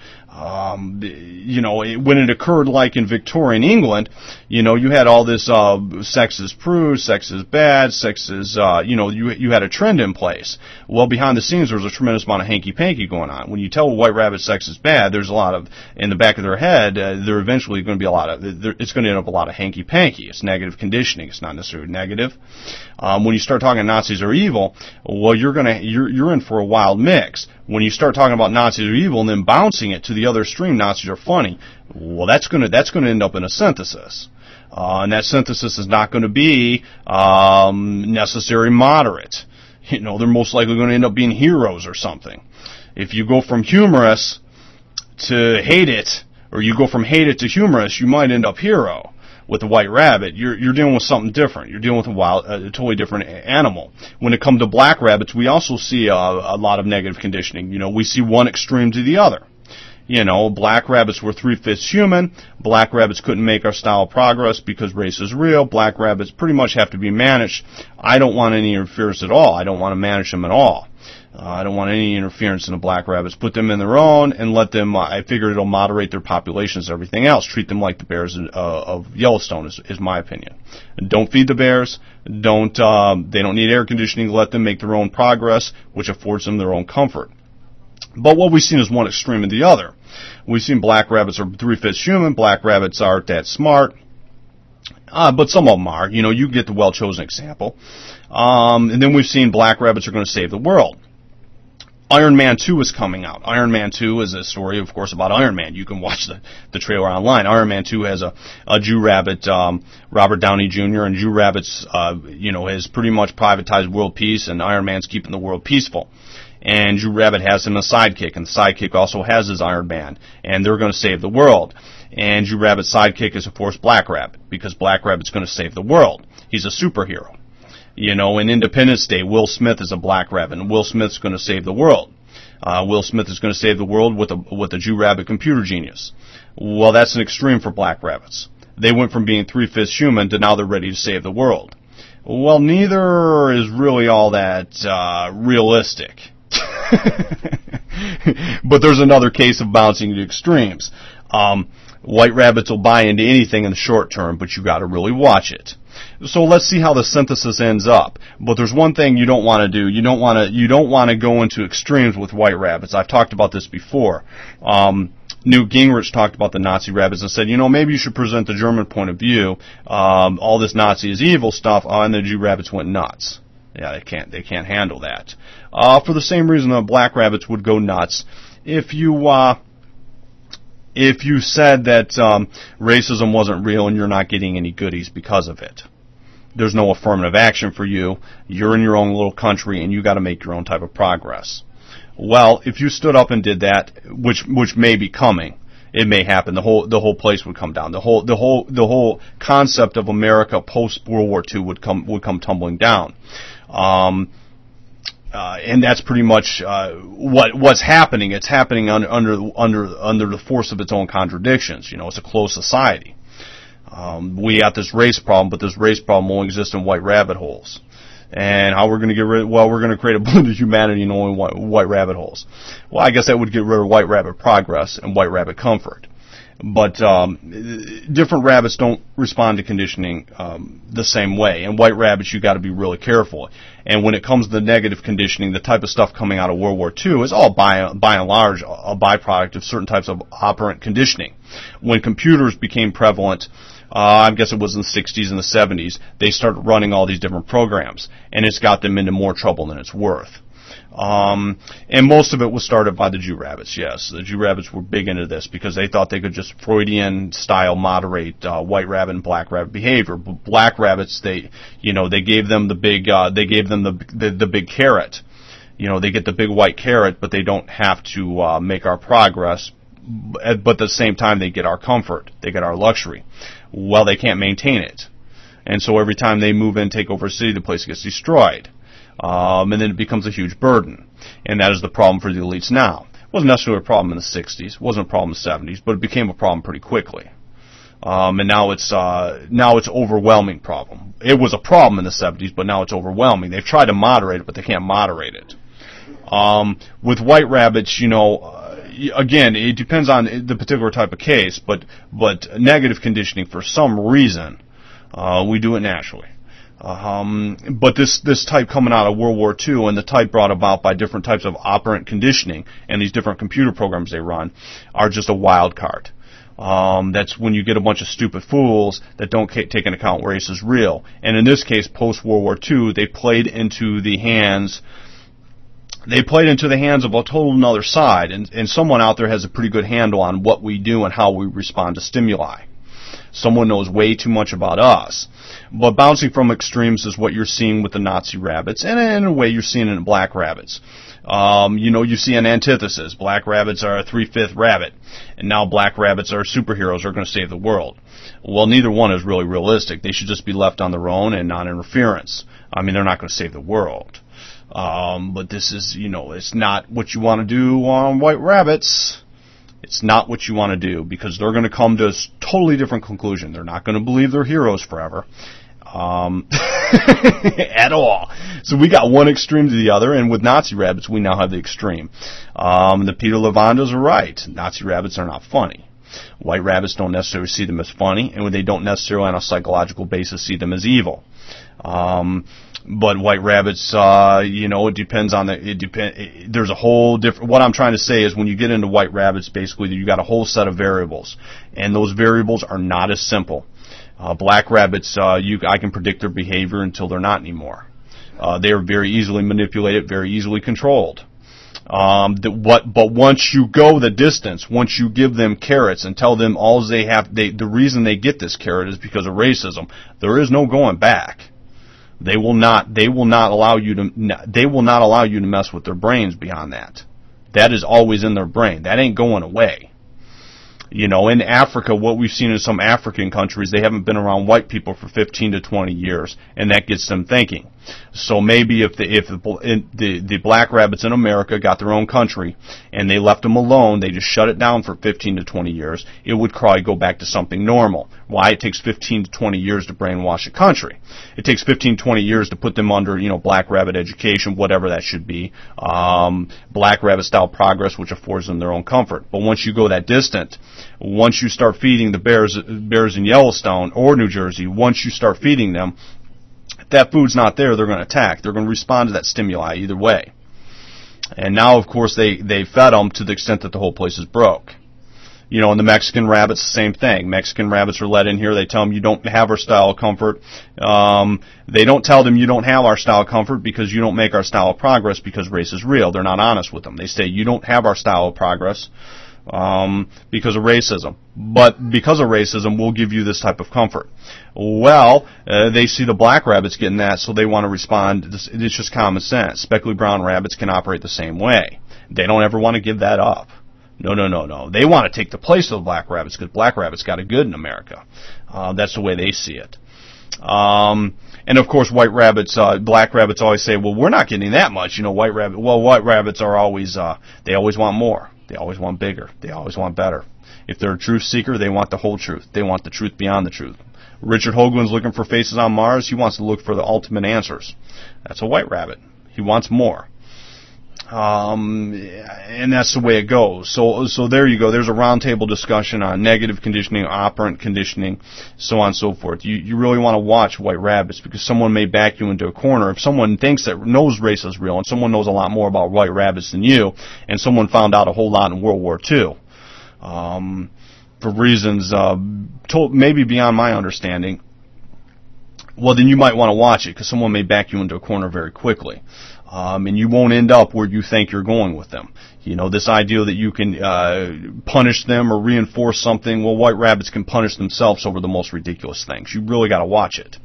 You know, when it occurred like in Victorian England, you know, you had all this sex is prude, sex is bad, sex is, you know, you had a trend in place. Well, behind the scenes, there was a tremendous amount of hanky-panky going on. When you tell a white rabbit sex is bad, there's a lot of, in the back of their head, there eventually going to be a lot of, it's going to end up a lot of hanky-panky. It's negative conditioning. It's not necessarily negative. When you start talking Nazis are evil, well, you're in for a wild mix. When you start talking about Nazis are evil and then bouncing it to the other extreme, Nazis are funny, well, that's going to end up in a synthesis. And that synthesis is not going to be necessarily moderate. You know, they're most likely going to end up being heroes or something. If you go from humorous to hate it, or you go from hate it to humorous, you might end up hero. With the white rabbit, you're dealing with something different. You're dealing with a totally different animal. When it comes to black rabbits, we also see a lot of negative conditioning. You know, we see one extreme to the other. You know, black rabbits were 3/5 human. Black rabbits couldn't make our style of progress because race is real. Black rabbits pretty much have to be managed. I don't want any interference at all. I don't want to manage them at all. I don't want any interference in the black rabbits. Put them in their own and let them, I figure it'll moderate their populations and everything else. Treat them like the bears of Yellowstone is my opinion. Don't feed the bears. They don't need air conditioning. Let them make their own progress, which affords them their own comfort. But what we've seen is one extreme and the other. We've seen black rabbits are 3/5 human. Black rabbits aren't that smart. But some of them are. You know, you get the well-chosen example. And then we've seen black rabbits are going to save the world. Iron Man 2 is coming out. Iron Man 2 is a story, of course, about Iron Man. You can watch the trailer online. Iron Man 2 has a Jew rabbit, Robert Downey Jr., and Jew rabbits, you know, has pretty much privatized world peace, and Iron Man's keeping the world peaceful. And Jew Rabbit has him a sidekick, and the sidekick also has his Iron Man, and they're going to save the world. And Jew Rabbit's sidekick is, of course, Black Rabbit, because Black Rabbit's going to save the world. He's a superhero. You know, in Independence Day, Will Smith is a black rabbit, and Will Smith's going to save the world. Will Smith is going to save the world with a Jew rabbit computer genius. Well, that's an extreme for black rabbits. They went from being 3/5 human to now they're ready to save the world. Well, neither is really all that realistic. But there's another case of bouncing to extremes. White rabbits will buy into anything in the short term, but you got to really watch it. So let's see how the synthesis ends up. But there's one thing you don't want to do. You don't want to go into extremes with white rabbits. I've talked about this before. Newt Gingrich talked about the Nazi rabbits and said, you know, maybe you should present the German point of view. All this Nazi is evil stuff, and the Jew rabbits went nuts. Yeah, they can't handle that. For the same reason the black rabbits would go nuts if you said that racism wasn't real and you're not getting any goodies because of it. There's no affirmative action for you. You're in your own little country and you got to make your own type of progress. Well, if you stood up and did that, which may be coming, it may happen. The whole place would come down. The whole concept of America post World War II would come tumbling down. and that's pretty much what's happening. It's happening under the force of its own contradictions. It's a closed society. We got this race problem, but this race problem only exists in white rabbit holes. And how we're going to get rid of, well, we're going to create a blended humanity in only white rabbit holes. Well, I guess that would get rid of white rabbit progress and white rabbit comfort. But different rabbits don't respond to conditioning the same way. And white rabbits, you got to be really careful. And when it comes to the negative conditioning, the type of stuff coming out of World War II is all by and large a byproduct of certain types of operant conditioning. When computers became prevalent, I guess it was in the 60s and the 70s, they started running all these different programs, and it's got them into more trouble than it's worth. And most of it was started by the Jew rabbits, yes. The Jew rabbits were big into this because they thought they could just Freudian-style moderate white rabbit and black rabbit behavior. But black rabbits, they gave them the big carrot. They get the big white carrot, but they don't have to make our progress. But at the same time, they get our comfort. They get our luxury. Well, they can't maintain it. And so every time they move in and take over a city, the place gets destroyed. And then it becomes a huge burden. And that is the problem for the elites now. It wasn't necessarily a problem in the 60s. It wasn't a problem in the 70s, but it became a problem pretty quickly. And now it's overwhelming problem. It was a problem in the 70s, but now it's overwhelming. They've tried to moderate it, but they can't moderate it. With white rabbits, again, it depends on the particular type of case, but negative conditioning, for some reason, we do it naturally. But this type coming out of World War II and the type brought about by different types of operant conditioning and these different computer programs they run are just a wild card. That's when you get a bunch of stupid fools that don't take into account race is real. And in this case, post-World War II, they played into the hands of a total another side, and someone out there has a pretty good handle on what we do and how we respond to stimuli. Someone knows way too much about us. But bouncing from extremes is what you're seeing with the Nazi rabbits, and in a way you're seeing it in black rabbits. You see an antithesis. Black rabbits are a 3/5 rabbit, and now black rabbits are superheroes who are going to save the world. Well, neither one is really realistic. They should just be left on their own and non-interference. I mean, they're not going to save the world. But this is, it's not what you want to do on white rabbits. It's not what you want to do, because they're going to come to a totally different conclusion. They're not going to believe they're heroes forever. At all. So we got one extreme to the other, and with Nazi rabbits, we now have the extreme. The Peter Levandas are right. Nazi rabbits are not funny. White rabbits don't necessarily see them as funny, and they don't necessarily on a psychological basis see them as evil. But white rabbits, it depends on there's a whole different, what I'm trying to say is when you get into white rabbits, basically you got a whole set of variables, and those variables are not as simple. Black rabbits, I can predict their behavior until they're not anymore. They are very easily manipulated, very easily controlled. But once you go the distance, once you give them carrots and tell them the reason they get this carrot is because of racism, there is no going back. They will not allow you to mess with their brains beyond that. That is always in their brain. That ain't going away. In Africa, what we've seen in some African countries, they haven't been around white people for 15 to 20 years, and that gets them thinking. So maybe if the black rabbits in America got their own country, and they left them alone, they just shut it down for 15 to 20 years, it would probably go back to something normal. Why? It takes 15 to 20 years to brainwash a country. It takes 15 to 20 years to put them under, black rabbit education, whatever that should be, black rabbit style progress, which affords them their own comfort. But once you go that distant, once you start feeding the bears in Yellowstone or New Jersey, once you start feeding them, if that food's not there, they're going to attack. They're going to respond to that stimuli either way. And now, of course, they fed them to the extent that the whole place is broke. And the Mexican rabbits, the same thing. Mexican rabbits are let in here. They tell them you don't have our style of comfort. They don't tell them you don't have our style of comfort because you don't make our style of progress because race is real. They're not honest with them. They say you don't have our style of progress because of racism. But because of racism, we'll give you this type of comfort. Well, they see the black rabbits getting that, so they want to respond. It's just common sense. Speckly brown rabbits can operate the same way. They don't ever want to give that up. No. They want to take the place of the black rabbits because black rabbits got it good in America. That's the way they see it. And of course, black rabbits always say, well, we're not getting that much. White rabbits are always, they always want more. They always want bigger. They always want better. If they're a truth seeker, they want the whole truth. They want the truth beyond the truth. Richard Hoagland's looking for faces on Mars. He wants to look for the ultimate answers. That's a white rabbit. He wants more. And that's the way it goes. So there you go. There's a roundtable discussion on negative conditioning, operant conditioning, so on and so forth. You really want to watch white rabbits because someone may back you into a corner. If someone thinks that knows race is real and someone knows a lot more about white rabbits than you, and someone found out a whole lot in World War II, for reasons maybe beyond my understanding, well, then you might want to watch it because someone may back you into a corner very quickly. And you won't end up where you think you're going with them. This idea that you can punish them or reinforce something, well, white rabbits can punish themselves over the most ridiculous things. You really got to watch it.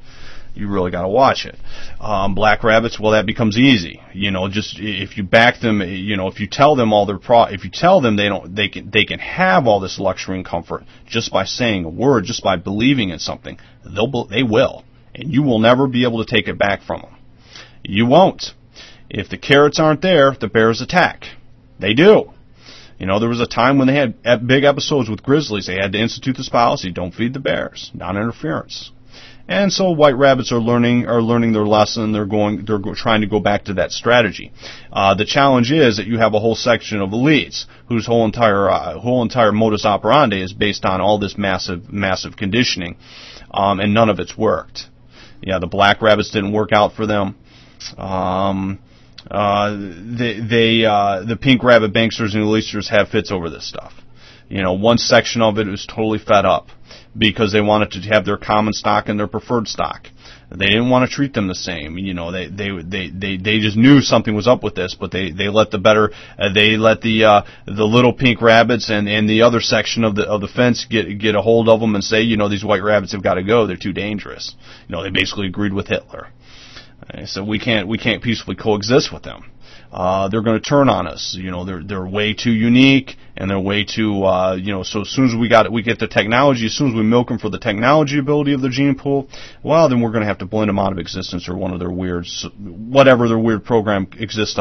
Black rabbits, well, that becomes easy. Just if you back them, if you tell them if you tell them they can have all this luxury and comfort just by saying a word, just by believing in something, they will. And you will never be able to take it back from them. You won't. If the carrots aren't there, the bears attack. They do. There was a time when they had big episodes with grizzlies. They had to institute this policy: don't feed the bears, non-interference. And so white rabbits are learning their lesson. They're trying to go back to that strategy. The challenge is that you have a whole section of elites whose whole entire modus operandi is based on all this massive conditioning, and none of it's worked. Yeah, the black rabbits didn't work out for them. The pink rabbit banksters and elitisters have fits over this stuff. One section of it was totally fed up because they wanted to have their common stock and their preferred stock. They didn't want to treat them the same. They just knew something was up with this, but they let the little pink rabbits and the other section of the fence get a hold of them and say, these white rabbits have got to go. They're too dangerous. They basically agreed with Hitler. So we can't peacefully coexist with them. They're going to turn on us. They're way too unique, and they're way too, so as soon as we get the technology, as soon as we milk them for the technology ability of the gene pool, well, then we're going to have to blend them out of existence or one of their whatever their weird program exists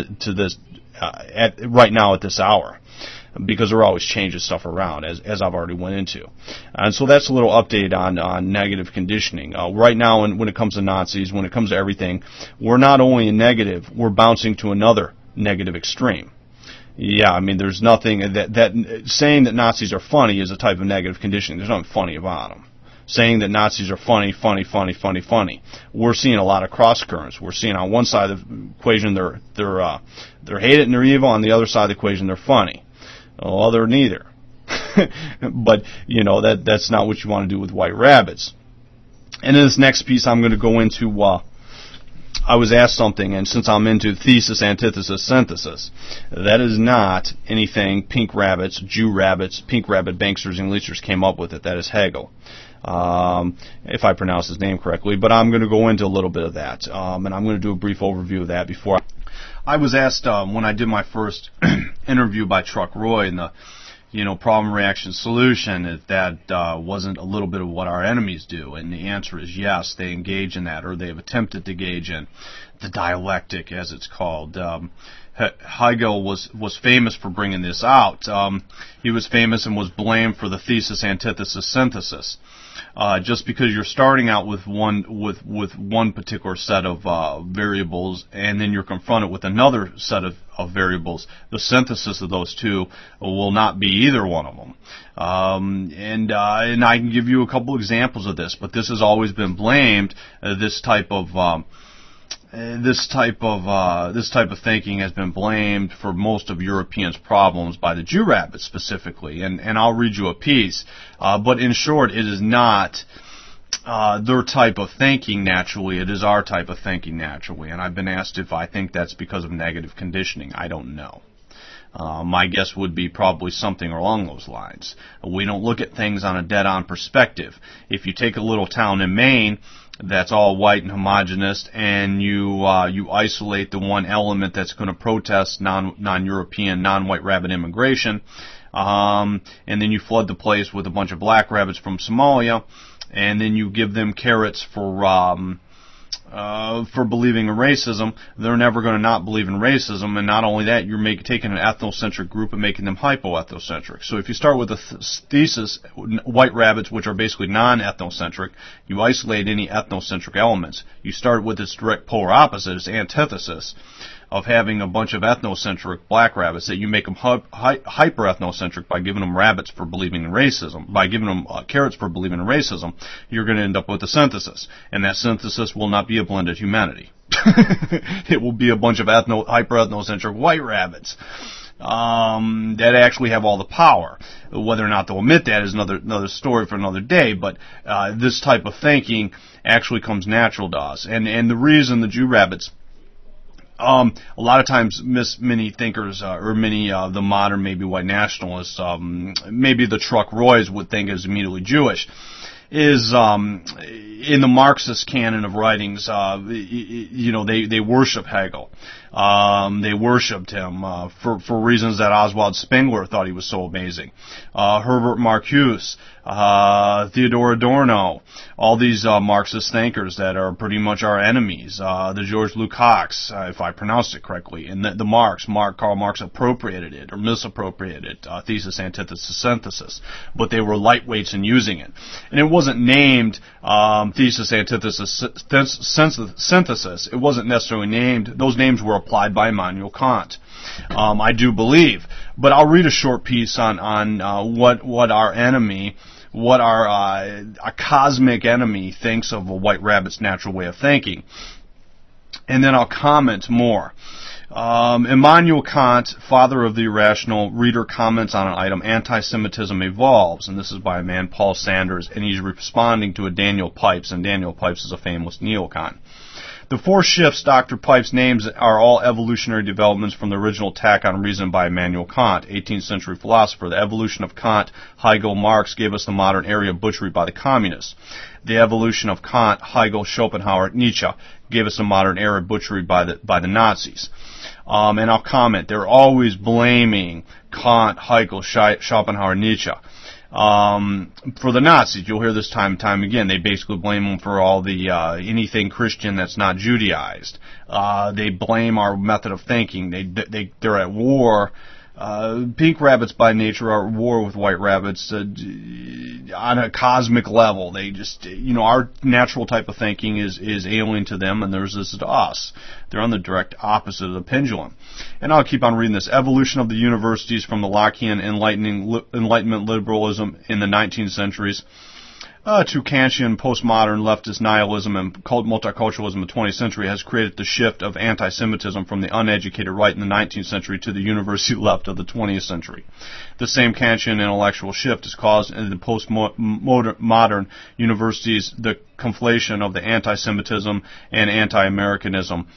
right now at this hour. Because they're always changing stuff around, as I've already went into. And so that's a little update on negative conditioning. Right now, when it comes to Nazis, when it comes to everything, we're not only in negative, we're bouncing to another negative extreme. Yeah, there's nothing that saying that Nazis are funny is a type of negative conditioning. There's nothing funny about them. Saying that Nazis are funny. We're seeing a lot of cross currents. We're seeing on one side of the equation they're hated and they're evil. On the other side of the equation they're funny. Well, they're neither. But, that's not what you want to do with white rabbits. And in this next piece, I'm going to go into, I was asked something, and since I'm into thesis, antithesis, synthesis, that is not anything pink rabbits, Jew rabbits, pink rabbit banksters and elitisters came up with it. That is Hegel. If I pronounce his name correctly, but I'm going to go into a little bit of that, and I'm going to do a brief overview of that before I was asked when I did my first interview by Truck Roy and the problem, reaction, solution, if that wasn't a little bit of what our enemies do, and the answer is yes, they engage in that, or they have attempted to engage in the dialectic, as it's called. Hegel was famous for bringing this out. He was famous and was blamed for the thesis, antithesis, synthesis. Just because you're starting out with one particular set of variables, and then you're confronted with another set of variables, the synthesis of those two will not be either one of them. And I can give you a couple examples of this, but this has always been blamed. This type of thinking has been blamed for most of Europeans' problems by the Jew rabbits specifically, and I'll read you a piece. But in short, it is not their type of thinking naturally. It is our type of thinking naturally. And I've been asked if I think that's because of negative conditioning. I don't know. My guess would be probably something along those lines. We don't look at things on a dead-on perspective. If you take a little town in Maine that's all white and homogeneous, and you isolate the one element that's going to protest non-European, non-white rabbit immigration, and then you flood the place with a bunch of black rabbits from Somalia, and then you give them carrots for for believing in racism, they're never going to not believe in racism. And not only that, you're taking an ethnocentric group and making them hypo-ethnocentric. So if you start with a thesis, white rabbits, which are basically non-ethnocentric, you isolate any ethnocentric elements. You start with its direct polar opposite, its antithesis of having a bunch of ethnocentric black rabbits, that you make them hyper-ethnocentric by giving them rabbits for believing in racism. By giving them carrots for believing in racism, you're going to end up with a synthesis. And that synthesis will not be a blended humanity. It will be a bunch of hyper-ethnocentric white rabbits that actually have all the power. Whether or not they'll admit that is another story for another day, but this type of thinking actually comes natural to us. And the reason the Jew rabbits, a lot of times many thinkers, or many of the modern maybe white nationalists, maybe the Truck Roys would think is immediately Jewish, is in the Marxist canon of writings, they worship Hegel. They worshipped him for reasons that Oswald Spengler thought he was so amazing. Herbert Marcuse, Theodor Adorno, all these Marxist thinkers that are pretty much our enemies. The George Lukács, if I pronounced it correctly, and Karl Marx appropriated it or misappropriated it, thesis, antithesis, synthesis, but they were lightweights in using it. And it wasn't named thesis, antithesis, synthesis. It wasn't necessarily named. Those names were applied by Immanuel Kant. I do believe. But I'll read a short piece on what our enemy, what a cosmic enemy thinks of a white rabbit's natural way of thinking. And then I'll comment more. Immanuel Kant, father of the irrational, reader comments on an item, anti-Semitism evolves, and this is by a man, Paul Sanders, and he's responding to a Daniel Pipes, and Daniel Pipes is a famous neocon. The four shifts Dr. Pipes names are all evolutionary developments from the original attack on reason by Immanuel Kant, 18th century philosopher. The evolution of Kant, Hegel, Marx gave us the modern area of butchery by the communists. The evolution of Kant, Hegel, Schopenhauer, Nietzsche gave us a modern era of butchery by the Nazis. And I'll comment, they're always blaming Kant, Hegel, Schopenhauer, Nietzsche. For the Nazis, you'll hear this time and time again. They basically blame them for all the anything Christian that's not Judaized. They blame our method of thinking. They're at war. Pink rabbits by nature are at war with white rabbits on a cosmic level. They just, our natural type of thinking is alien to them, and theirs is to us. They're on the direct opposite of the pendulum. And I'll keep on reading this. Evolution of the universities from the Lockean Enlightenment liberalism in the 19th centuries to Kantian postmodern leftist nihilism and multiculturalism in the 20th century has created the shift of anti-Semitism from the uneducated right in the 19th century to the university left of the 20th century. The same Kantian intellectual shift has caused in the postmodern universities the conflation of the anti-Semitism and anti-Americanism.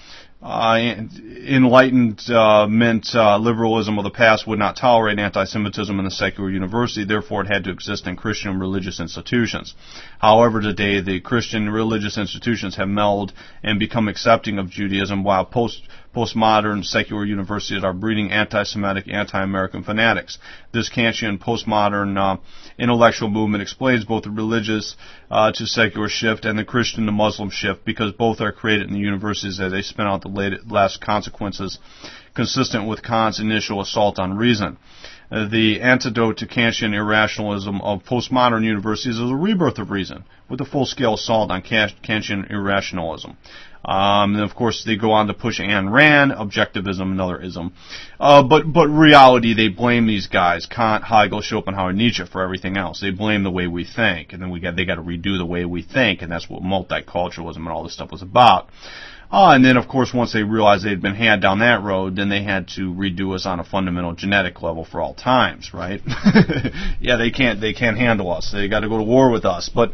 Enlightenment liberalism of the past would not tolerate anti-Semitism in the secular university, therefore it had to exist in Christian religious institutions. However, today the Christian religious institutions have melded and become accepting of Judaism, while postmodern secular universities are breeding anti-Semitic, anti-American fanatics. This Kantian postmodern intellectual movement explains both the religious to secular shift and the Christian to Muslim shift, because both are created in the universities as they spin out the last consequences consistent with Kant's initial assault on reason. The antidote to Kantian irrationalism of postmodern universities is a rebirth of reason, with a full-scale assault on Kantian irrationalism. And of course, they go on to push Ayn Rand, objectivism, another ism. But reality, they blame these guys, Kant, Hegel, Schopenhauer, Nietzsche, for everything else. They blame the way we think, and then they got to redo the way we think, and that's what multiculturalism and all this stuff was about. And then, of course, once they realized they'd been had down that road, then they had to redo us on a fundamental genetic level for all times, right? Yeah, they can't handle us. They got to go to war with us, but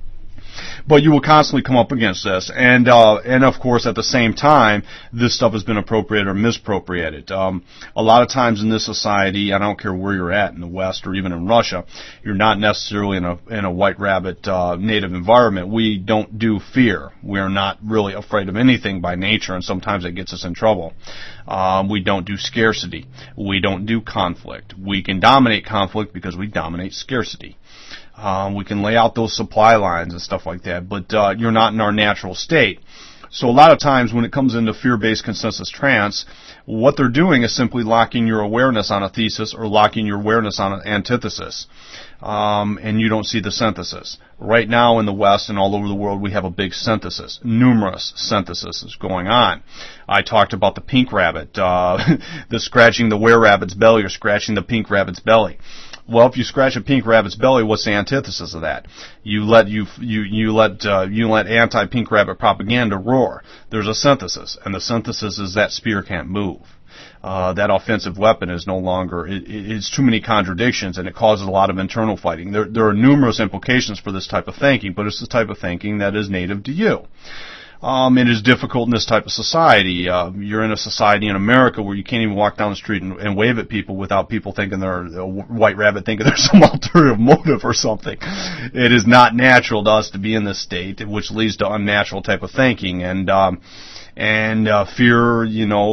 you will constantly come up against this, and of course at the same time, this stuff has been appropriated or misappropriated. A lot of times in this society, I don't care where you're at in the West or even in Russia, you're not necessarily in a white rabbit native environment. We don't do fear. We're not really afraid of anything by nature, and sometimes that gets us in trouble. We don't do scarcity. We don't do conflict. We can dominate conflict because we dominate scarcity. We can lay out those supply lines and stuff like that, but you're not in our natural state. So a lot of times when it comes into fear-based consensus trance, what they're doing is simply locking your awareness on a thesis or locking your awareness on an antithesis. And you don't see the synthesis. Right now in the West and all over the world, we have a big synthesis, numerous syntheses going on. I talked about the pink rabbit, the scratching the were-rabbit's belly or scratching the pink rabbit's belly. Well, if you scratch a pink rabbit's belly, what's the antithesis of that? You let anti-pink rabbit propaganda roar. There's a synthesis, and the synthesis is that spear can't move. That offensive weapon is no longer, it's too many contradictions, and it causes a lot of internal fighting. There are numerous implications for this type of thinking, but it's the type of thinking that is native to you. It is difficult in this type of society. You're in a society in America where you can't even walk down the street and wave at people without people thinking they're a white rabbit, thinking there's some ulterior motive or something. It is not natural to us to be in this state, which leads to unnatural type of thinking. And fear,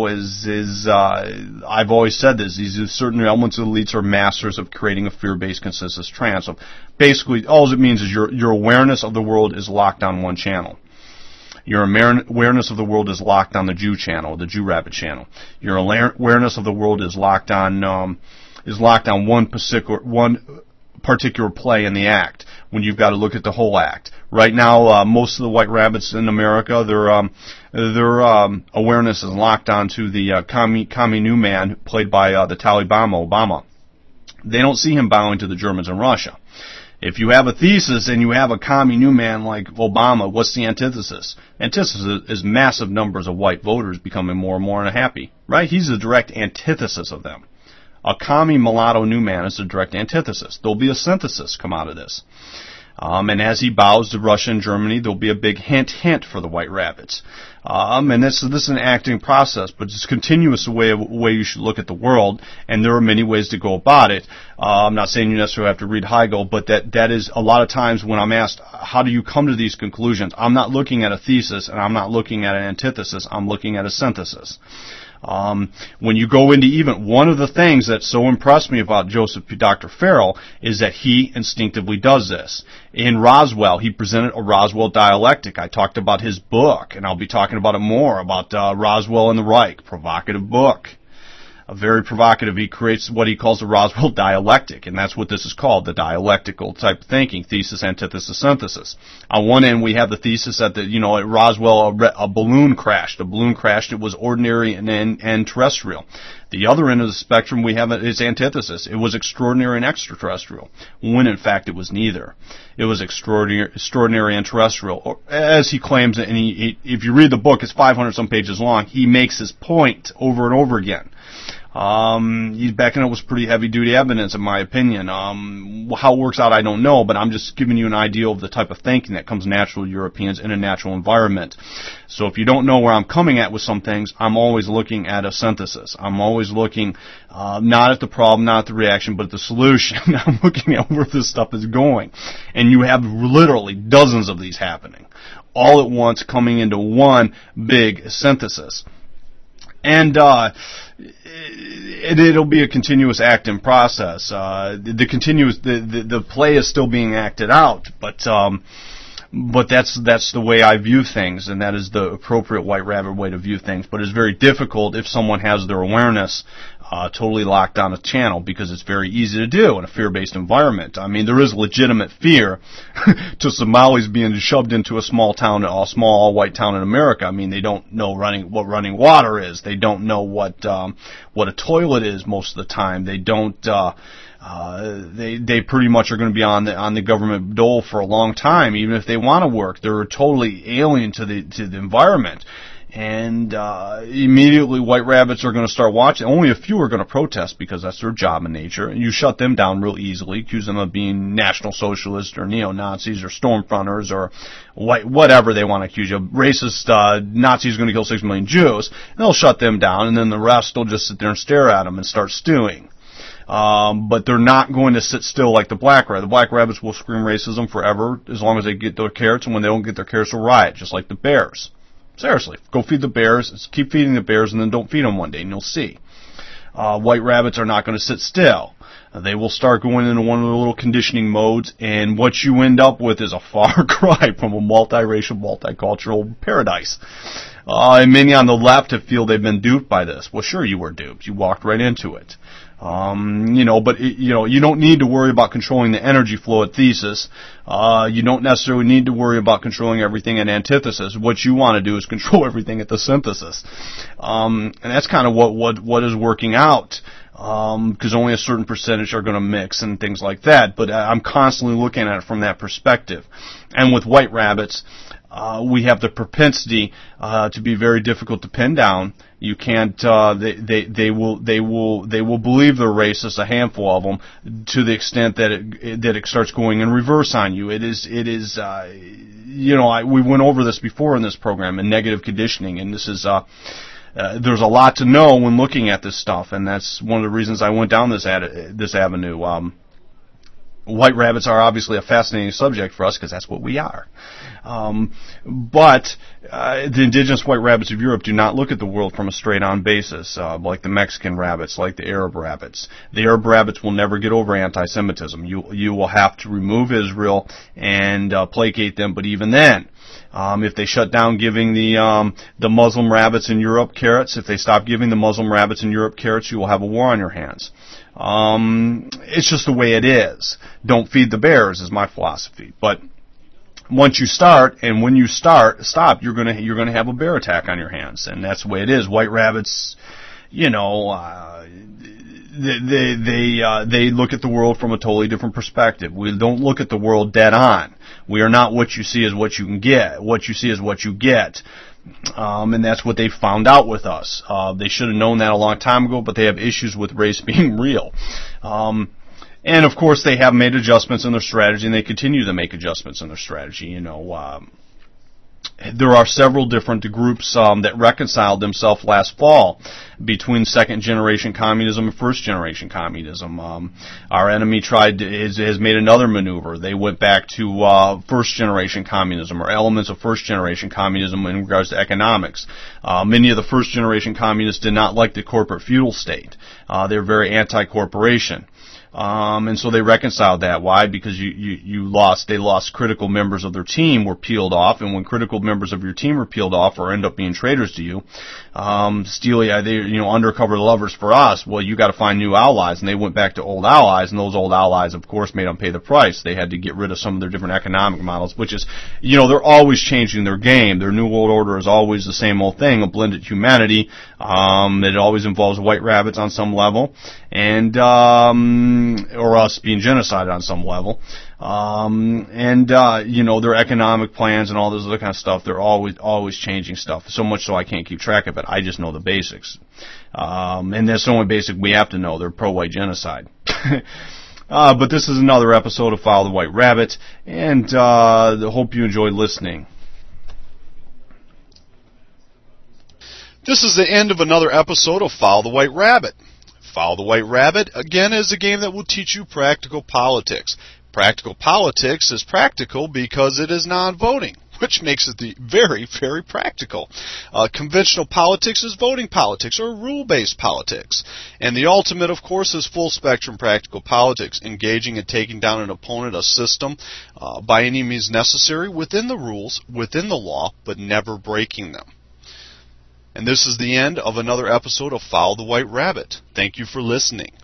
I've always said this, these certain elements of the elites are masters of creating a fear-based consensus trance. So basically, all it means is your awareness of the world is locked on one channel. Your awareness of the world is locked on the Jew channel, the Jew rabbit channel. Your awareness of the world is locked on one particular play in the act, when you've got to look at the whole act. Right now, most of the white rabbits in America, their awareness is locked onto the commie new man played by the Taliban Obama. They don't see him bowing to the Germans in Russia. If you have a thesis and you have a commie new man like Obama, what's the antithesis? Antithesis is massive numbers of white voters becoming more and more unhappy, right? He's the direct antithesis of them. A commie mulatto new man is the direct antithesis. There'll be a synthesis come out of this. And as he bows to Russia and Germany, there'll be a big hint for the white rabbits. And this is an acting process, but it's a continuous way you should look at the world, and there are many ways to go about it. I'm not saying you necessarily have to read Hegel, but that is a lot of times when I'm asked, how do you come to these conclusions? I'm not looking at a thesis, and I'm not looking at an antithesis. I'm looking at a synthesis. When you go into even one of the things that so impressed me about Dr. Farrell is that he instinctively does this. In Roswell, he presented a Roswell dialectic. I talked about his book, and I'll be talking about it more, about Roswell and the Reich, provocative book. Very provocative. He creates what he calls the Roswell dialectic, and that's what this is called, the dialectical type of thinking, thesis, antithesis, synthesis. On one end, we have the thesis that at Roswell a balloon crashed. A balloon crashed. It was ordinary and terrestrial. The other end of the spectrum, we have its antithesis. It was extraordinary and extraterrestrial, when in fact it was neither. It was extraordinary and terrestrial, or, as he claims, and if you read the book, it's 500 some pages long. He makes his point over and over again. He's backing up with pretty heavy-duty evidence, in my opinion. How it works out, I don't know, but I'm just giving you an idea of the type of thinking that comes natural to Europeans in a natural environment. So if you don't know where I'm coming at with some things, I'm always looking at a synthesis. I'm always looking not at the problem, not at the reaction, but at the solution. I'm looking at where this stuff is going. And you have literally dozens of these happening, all at once coming into one big synthesis. And it'll be a continuous acting process. The play is still being acted out, but that's the way I view things, and that is the appropriate white rabbit way to view things. But it's very difficult if someone has their awareness totally locked on a channel, because it's very easy to do in a fear-based environment. I mean, there is legitimate fear to Somalis being shoved into a small all-white town in America. I mean, they don't know what running water is. They don't know what a toilet is most of the time. They don't. They pretty much are going to be on the government dole for a long time, even if they want to work. They're totally alien to the environment. And immediately white rabbits are going to start watching. Only a few are going to protest because that's their job in nature. And you shut them down real easily, accuse them of being National Socialists or neo-Nazis or Stormfronters or whatever they want to accuse you of. Racist Nazis going to kill 6 million Jews. And they'll shut them down, and then the rest will just sit there and stare at them and start stewing. But they're not going to sit still like the black rabbit. The black rabbits will scream racism forever as long as they get their carrots, and when they don't get their carrots, they'll riot, just like the bears. Seriously, go feed the bears, keep feeding the bears, and then don't feed them one day, and you'll see. White rabbits are not going to sit still. They will start going into one of the little conditioning modes, and what you end up with is a far cry from a multiracial, multicultural paradise. And many on the left have feel they've been duped by this. Well, sure, you were duped. You walked right into it. But you don't need to worry about controlling the energy flow at thesis. You don't necessarily need to worry about controlling everything at antithesis. What you want to do is control everything at the synthesis. And that's kind of what is working out. Because only a certain percentage are going to mix and things like that. But I'm constantly looking at it from that perspective. And with white rabbits, we have the propensity to be very difficult to pin down. You can't. They will believe they're racist. A handful of them, to the extent that it starts going in reverse on you. It is. We went over this before in this program in negative conditioning, and this is. There's a lot to know when looking at this stuff, and that's one of the reasons I went down this avenue. White rabbits are obviously a fascinating subject for us because that's what we are. But the indigenous white rabbits of Europe do not look at the world from a straight-on basis, like the Mexican rabbits, like the Arab rabbits. The Arab rabbits will never get over anti-Semitism. You will have to remove Israel and placate them, but even then, if they shut down giving the Muslim rabbits in Europe carrots, if they stop giving the Muslim rabbits in Europe carrots, you will have a war on your hands. It's just the way it is. Don't feed the bears is my philosophy. But once you start, and when you stop, you're gonna have a bear attack on your hands, and that's the way it is. White rabbits, they look at the world from a totally different perspective. We don't look at the world dead on. We are not what you see is what you can get. What you see is what you get. And that's what they found out with us. They should have known that a long time ago, but they have issues with race being real. And of course they have made adjustments in their strategy, and they continue to make adjustments in their strategy. There are several different groups that reconciled themselves last fall between second-generation communism and first-generation communism. Our enemy has made another maneuver. They went back to first-generation communism, or elements of first-generation communism in regards to economics. Many of the first-generation communists did not like the corporate feudal state. They're very anti-corporation. And so they reconciled that. Why? Because they lost critical members of their team, were peeled off, and when critical members of your team are peeled off or end up being traitors to you, undercover lovers for us, well, you got to find new allies, and they went back to old allies, and those old allies, of course, made them pay the price. They had to get rid of some of their different economic models, which is, they're always changing their game. Their new world order is always the same old thing, a blended humanity. It always involves white rabbits on some level, and or us being genocided on some level. Their economic plans and all this other kind of stuff, they're always changing stuff. So much so I can't keep track of it. I just know the basics. And that's the only basic we have to know. They're pro-white genocide. But this is another episode of Follow the White Rabbit, and hope you enjoyed listening. This is the end of another episode of Follow the White Rabbit. Follow the White Rabbit, again, is a game that will teach you practical politics. Practical politics is practical because it is non-voting, which makes it very, very practical. Conventional politics is voting politics or rule-based politics. And the ultimate, of course, is full-spectrum practical politics, engaging and taking down an opponent, a system, by any means necessary, within the rules, within the law, but never breaking them. And this is the end of another episode of Follow the White Rabbit. Thank you for listening.